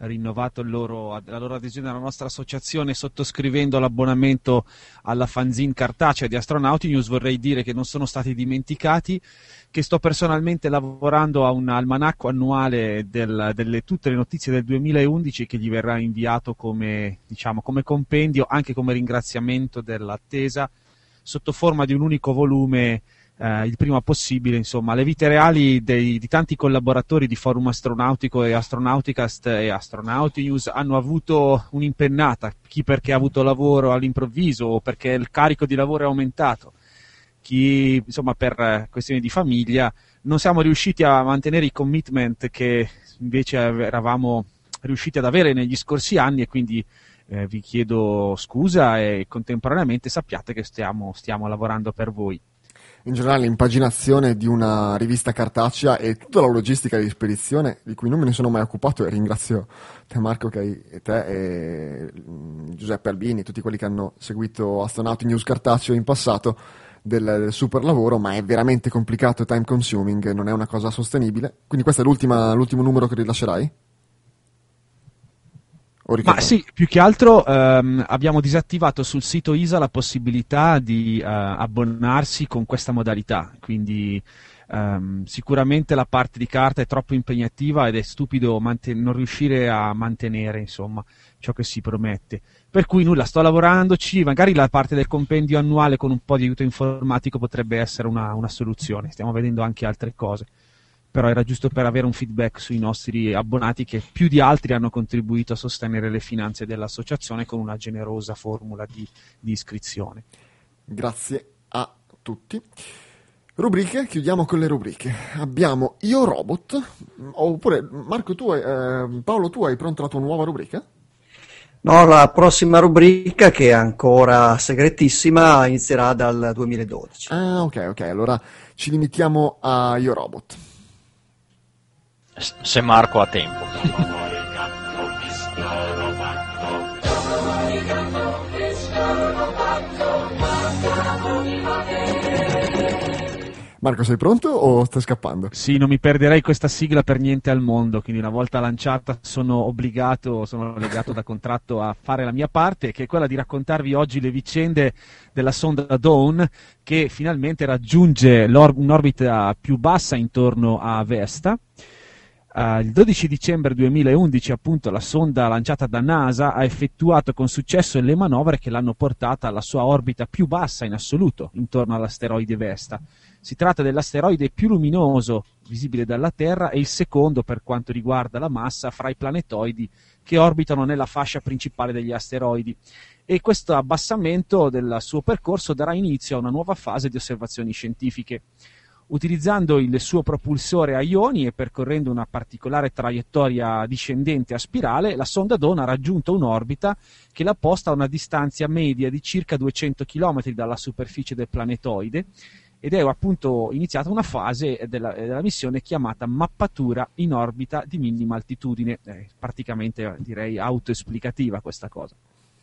rinnovato la loro adesione alla nostra associazione sottoscrivendo l'abbonamento alla fanzine cartacea di Astronauti News, vorrei dire che non sono stati dimenticati, che sto personalmente lavorando a un almanacco annuale delle tutte le notizie del 2011 che gli verrà inviato come compendio, anche come ringraziamento dell'attesa, sotto forma di un unico volume il prima possibile. Insomma, le vite reali di tanti collaboratori di Forum Astronautico e Astronauticast e Astronauti News hanno avuto un'impennata, chi perché ha avuto lavoro all'improvviso o perché il carico di lavoro è aumentato, chi insomma per questioni di famiglia. Non siamo riusciti a mantenere i commitment che invece eravamo riusciti ad avere negli scorsi anni, e quindi vi chiedo scusa e contemporaneamente sappiate che stiamo lavorando per voi. In generale l'impaginazione di una rivista cartacea e tutta la logistica di spedizione, di cui non me ne sono mai occupato, e ringrazio te Marco e te e Giuseppe Albini, tutti quelli che hanno seguito Astronauti News cartaceo in passato, del super lavoro, ma è veramente complicato e time consuming, non è una cosa sostenibile. Quindi questo è l'ultimo numero che rilascerai? Ma sì, più che altro abbiamo disattivato sul sito ISA la possibilità di abbonarsi con questa modalità, quindi sicuramente la parte di carta è troppo impegnativa ed è stupido non riuscire a mantenere, insomma, ciò che si promette. Per cui nulla, sto lavorandoci, magari la parte del compendio annuale con un po' di aiuto informatico potrebbe essere una soluzione, stiamo vedendo anche altre cose. Però era giusto per avere un feedback sui nostri abbonati che più di altri hanno contribuito a sostenere le finanze dell'associazione con una generosa formula di iscrizione. Grazie a tutti. Rubriche, chiudiamo con le rubriche. Abbiamo Io Robot, oppure Marco Paolo, tu hai pronta la tua nuova rubrica? No, la prossima rubrica, che è ancora segretissima, inizierà dal 2012. Ah, ok, allora ci limitiamo a Io Robot. Se Marco ha tempo. Marco, sei pronto o stai scappando? Sì, non mi perderei questa sigla per niente al mondo, quindi una volta lanciata sono legato da contratto a fare la mia parte, che è quella di raccontarvi oggi le vicende della sonda Dawn, che finalmente raggiunge un'orbita più bassa intorno a Vesta. Il 12 dicembre 2011, appunto, la sonda lanciata da NASA ha effettuato con successo le manovre che l'hanno portata alla sua orbita più bassa in assoluto, intorno all'asteroide Vesta. Si tratta dell'asteroide più luminoso visibile dalla Terra e il secondo per quanto riguarda la massa fra i planetoidi che orbitano nella fascia principale degli asteroidi. E questo abbassamento del suo percorso darà inizio a una nuova fase di osservazioni scientifiche. Utilizzando il suo propulsore a ioni e percorrendo una particolare traiettoria discendente a spirale, la sonda Dawn ha raggiunto un'orbita che l'ha posta a una distanza media di circa 200 km dalla superficie del planetoide, ed è appunto iniziata una fase della missione chiamata mappatura in orbita di minima altitudine, praticamente direi autoesplicativa questa cosa.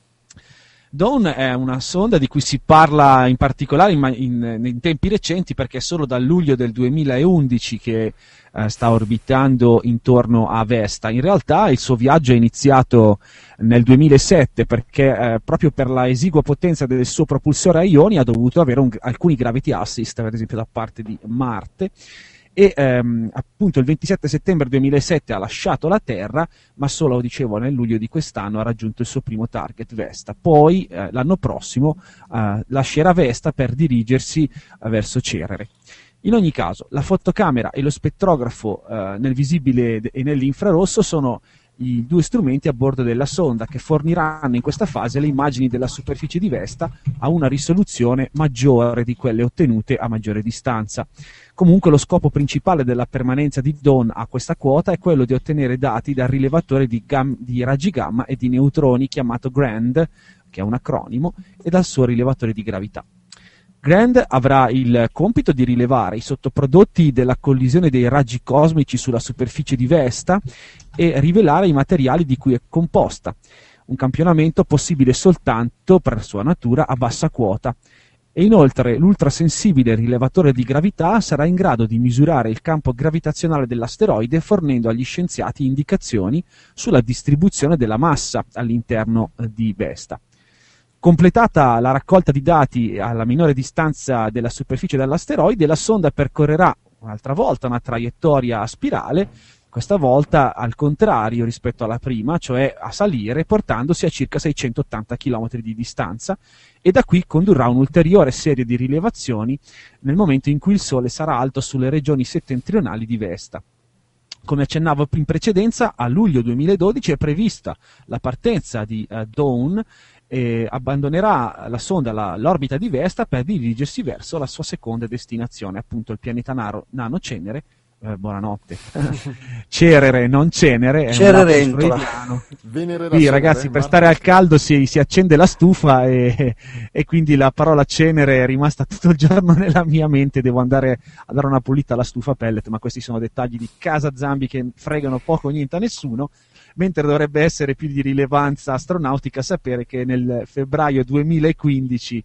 Dawn è una sonda di cui si parla in particolare in tempi recenti, perché è solo dal luglio del 2011 che sta orbitando intorno a Vesta. In realtà il suo viaggio è iniziato nel 2007 perché proprio per la esigua potenza del suo propulsore a ioni ha dovuto avere alcuni gravity assist, ad esempio da parte di Marte, e appunto il 27 settembre 2007 ha lasciato la Terra, ma solo, dicevo, nel luglio di quest'anno ha raggiunto il suo primo target Vesta. Poi l'anno prossimo lascerà Vesta per dirigersi verso Cerere. In ogni caso, la fotocamera e lo spettrografo nel visibile e nell'infrarosso sono i due strumenti a bordo della sonda che forniranno in questa fase le immagini della superficie di Vesta a una risoluzione maggiore di quelle ottenute a maggiore distanza. Comunque lo scopo principale della permanenza di Dawn a questa quota è quello di ottenere dati dal rilevatore di raggi gamma e di neutroni chiamato GRAND, che è un acronimo, e dal suo rilevatore di gravità. GRAND avrà il compito di rilevare i sottoprodotti della collisione dei raggi cosmici sulla superficie di Vesta e rivelare i materiali di cui è composta, un campionamento possibile soltanto per sua natura a bassa quota, E inoltre l'ultrasensibile rilevatore di gravità sarà in grado di misurare il campo gravitazionale dell'asteroide, fornendo agli scienziati indicazioni sulla distribuzione della massa all'interno di Vesta. Completata la raccolta di dati alla minore distanza della superficie dell'asteroide, la sonda percorrerà un'altra volta una traiettoria a spirale, questa volta al contrario rispetto alla prima, cioè a salire, portandosi a circa 680 km di distanza, e da qui condurrà un'ulteriore serie di rilevazioni nel momento in cui il Sole sarà alto sulle regioni settentrionali di Vesta. Come accennavo in precedenza, a luglio 2012 è prevista la partenza di Dawn, e abbandonerà la sonda l'orbita di Vesta per dirigersi verso la sua seconda destinazione, appunto il pianeta nano Cenere. Buonanotte. Cerere, non Cenere. Cenerentola. Qui ragazzi, per stare al caldo si accende la stufa e quindi la parola Cenere è rimasta tutto il giorno nella mia mente. Devo andare a dare una pulita alla stufa pellet, ma questi sono dettagli di Casa Zambi che fregano poco o niente a nessuno. Mentre dovrebbe essere più di rilevanza astronautica sapere che nel febbraio 2015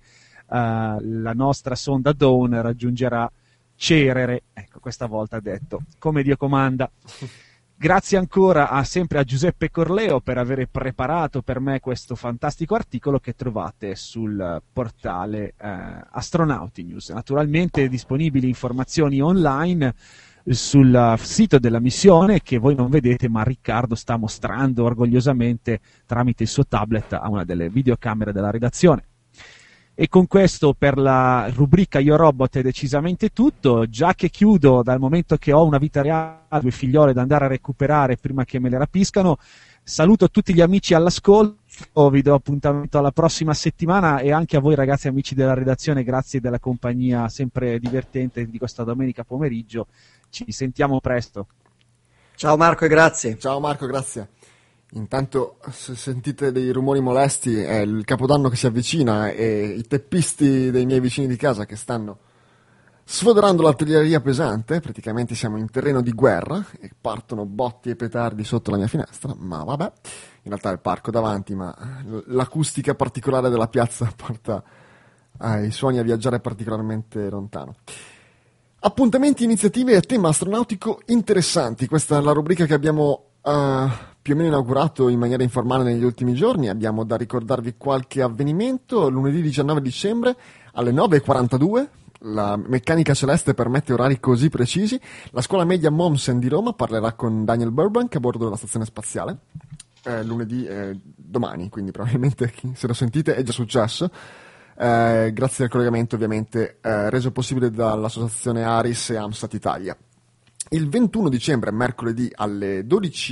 la nostra sonda Dawn raggiungerà Cerere, ecco, questa volta detto come Dio comanda. Grazie ancora sempre a Giuseppe Corleo per aver preparato per me questo fantastico articolo che trovate sul portale Astronauti News. Naturalmente disponibili informazioni online sul sito della missione che voi non vedete, ma Riccardo sta mostrando orgogliosamente tramite il suo tablet a una delle videocamere della redazione. E con questo per la rubrica Io Robot è decisamente tutto, già che chiudo dal momento che ho una vita reale, 2 figliole da andare a recuperare prima che me le rapiscano. Saluto tutti gli amici all'ascolto, vi do appuntamento alla prossima settimana e anche a voi ragazzi amici della redazione, grazie della compagnia sempre divertente di questa domenica pomeriggio. Ci sentiamo presto. Ciao Marco e grazie. Ciao Marco, grazie. Intanto, se sentite dei rumori molesti, è il Capodanno che si avvicina e i teppisti dei miei vicini di casa che stanno sfoderando l'artiglieria pesante. Praticamente siamo in terreno di guerra e partono botti e petardi sotto la mia finestra, ma vabbè, in realtà è il parco davanti, ma l'acustica particolare della piazza porta ai suoni a viaggiare particolarmente lontano. Appuntamenti, iniziative e tema astronautico interessanti. Questa è la rubrica che abbiamo più o meno inaugurato in maniera informale negli ultimi giorni. Abbiamo da ricordarvi qualche avvenimento. Lunedì 19 dicembre alle 9:42 la meccanica celeste permette orari così precisi. La scuola media Mommsen di Roma parlerà con Daniel Burbank a bordo della stazione spaziale. Lunedì domani, quindi probabilmente se lo sentite è già successo. Grazie al collegamento ovviamente reso possibile dall'associazione Aris e Amsat Italia. Il 21 dicembre, mercoledì alle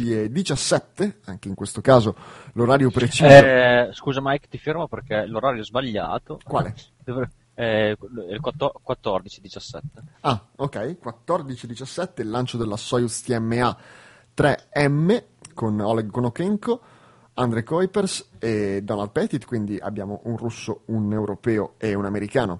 12:17, anche in questo caso l'orario preciso. Scusa Mike, ti fermo perché l'orario è sbagliato. Quale? Il 14:17. Ah, ok, 14:17, il lancio della Soyuz TMA 3M con Oleg Kononenko, Andrei Kuipers e Donald Pettit, quindi abbiamo un russo, un europeo e un americano.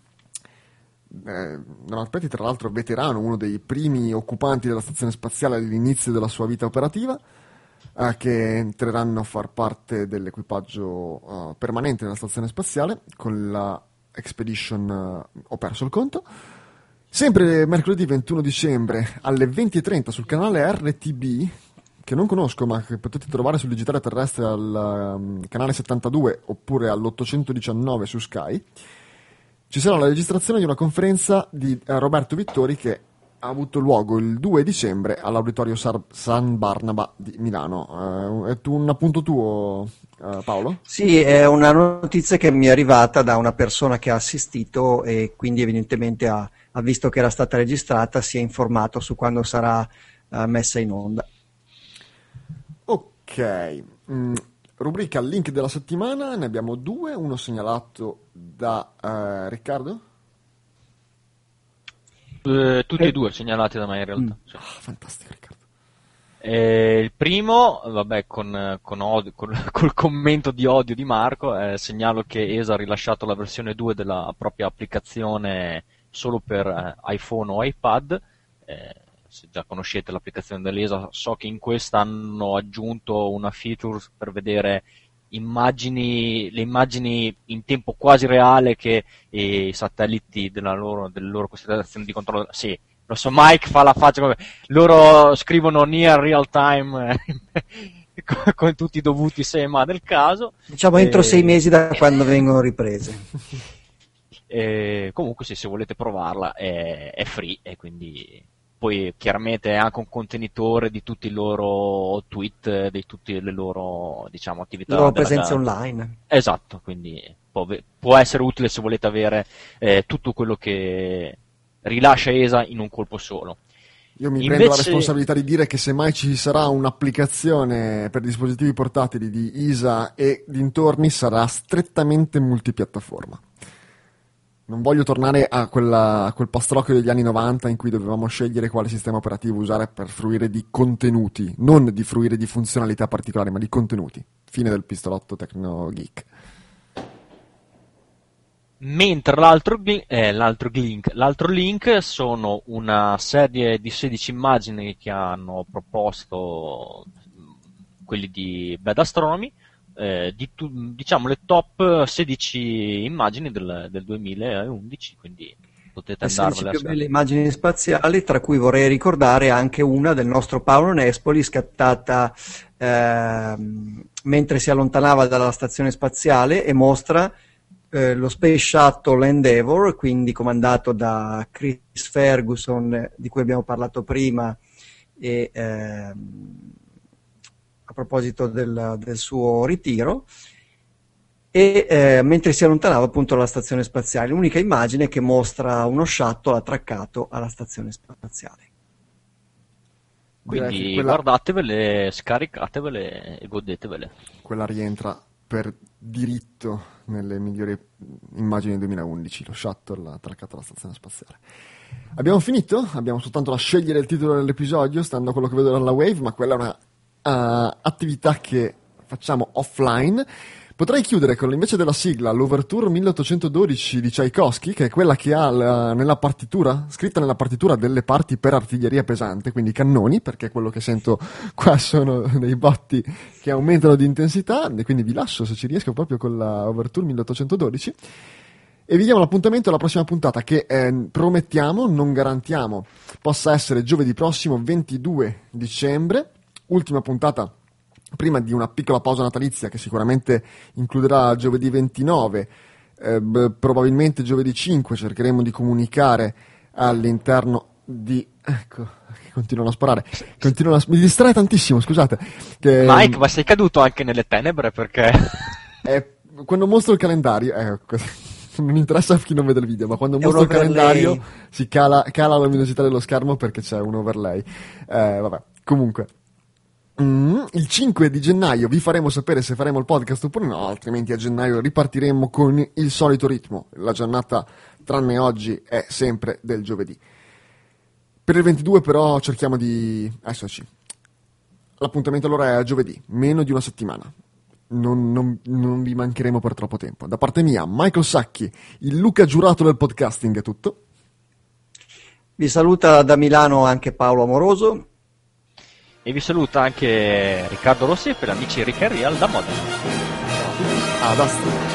Donald Pettit, tra l'altro veterano, uno dei primi occupanti della stazione spaziale all'inizio della sua vita operativa, che entreranno a far parte dell'equipaggio permanente della stazione spaziale con la Expedition, ho perso il conto. Sempre mercoledì 21 dicembre alle 20:30 sul canale RTB, che non conosco ma che potete trovare sul digitale terrestre al canale 72 oppure all'819 su Sky, ci sarà la registrazione di una conferenza di Roberto Vittori che ha avuto luogo il 2 dicembre all'Auditorio San Barnaba di Milano. È un appunto tuo, Paolo? Sì, è una notizia che mi è arrivata da una persona che ha assistito e quindi evidentemente ha visto che era stata registrata, si è informato su quando sarà messa in onda. Ok. Rubrica link della settimana, ne abbiamo 2, uno segnalato da Riccardo? Tutti e 2 segnalati da me in realtà. Sì. Fantastico Riccardo. Il primo, vabbè, col commento di odio di Marco, segnalo che ESA ha rilasciato la versione 2 della propria applicazione solo per iPhone o iPad. Se già conoscete l'applicazione dell'ESA, so che in questa hanno aggiunto una feature per vedere le immagini in tempo quasi reale che i satelliti delle loro costellazioni di controllo. Sì, lo so, Mike fa la faccia come loro scrivono near real time con tutti i dovuti se ma del caso. Diciamo entro 6 mesi da quando vengono riprese. Comunque se volete provarla è free, e quindi poi chiaramente è anche un contenitore di tutti i loro tweet, di tutte le loro, diciamo, attività. Le loro presenze online. Esatto, quindi può essere utile se volete avere tutto quello che rilascia ESA in un colpo solo. Io mi prendo la responsabilità di dire che se mai ci sarà un'applicazione per dispositivi portatili di ESA e dintorni sarà strettamente multipiattaforma. Non voglio tornare a quel pastrocchio degli anni 90 in cui dovevamo scegliere quale sistema operativo usare per fruire di contenuti, non di fruire di funzionalità particolari, ma di contenuti. Fine del pistolotto Tecno Geek. Mentre l'altro link sono una serie di 16 immagini che hanno proposto quelli di Bad Astronomy, diciamo le top 16 immagini del 2011, quindi potete andarvele a le immagini spaziali, tra cui vorrei ricordare anche una del nostro Paolo Nespoli scattata mentre si allontanava dalla stazione spaziale, e mostra lo Space Shuttle Endeavour, quindi comandato da Chris Ferguson, di cui abbiamo parlato prima, e a proposito del suo ritiro, e mentre si allontanava appunto dalla stazione spaziale, l'unica immagine che mostra uno shuttle attraccato alla stazione spaziale. Quindi guardatevele, scaricatevele e godetevele. Quella rientra per diritto nelle migliori immagini del 2011, lo shuttle attraccato alla stazione spaziale. Abbiamo finito? Abbiamo soltanto da scegliere il titolo dell'episodio, stando a quello che vedo dalla Wave, ma quella è una attività che facciamo offline. Potrei chiudere con, invece della sigla, l'Overture 1812 di Tchaikovsky, che è quella che ha nella partitura, scritta nella partitura, delle parti per artiglieria pesante, quindi cannoni, perché quello che sento qua sono dei botti che aumentano di intensità, e quindi vi lascio, se ci riesco, proprio con la Overture 1812. E vi diamo l'appuntamento alla prossima puntata, che promettiamo, non garantiamo, possa essere giovedì prossimo, 22 dicembre, ultima puntata prima di una piccola pausa natalizia che sicuramente includerà giovedì 29, probabilmente giovedì 5 cercheremo di comunicare all'interno di... Ecco, continuano a sparare, mi distrae tantissimo, scusate. Che, Mike, ma sei caduto anche nelle tenebre perché... quando mostro il calendario, non mi interessa chi non vede il video, ma quando mostro il calendario si cala la luminosità dello schermo perché c'è un overlay. Vabbè, comunque... il 5 di gennaio vi faremo sapere se faremo il podcast oppure no, altrimenti a gennaio ripartiremo con il solito ritmo. La giornata, tranne oggi, è sempre del giovedì. Per il 22 però cerchiamo di esserci. L'appuntamento allora è a giovedì, meno di una settimana. Non vi mancheremo per troppo tempo. Da parte mia, Michael Sacchi, il Luca giurato del podcasting, è tutto. Vi saluta da Milano anche Paolo Amoroso. E vi saluta anche Riccardo Rossi per amici Rick and Real da Modena. Ad Astra.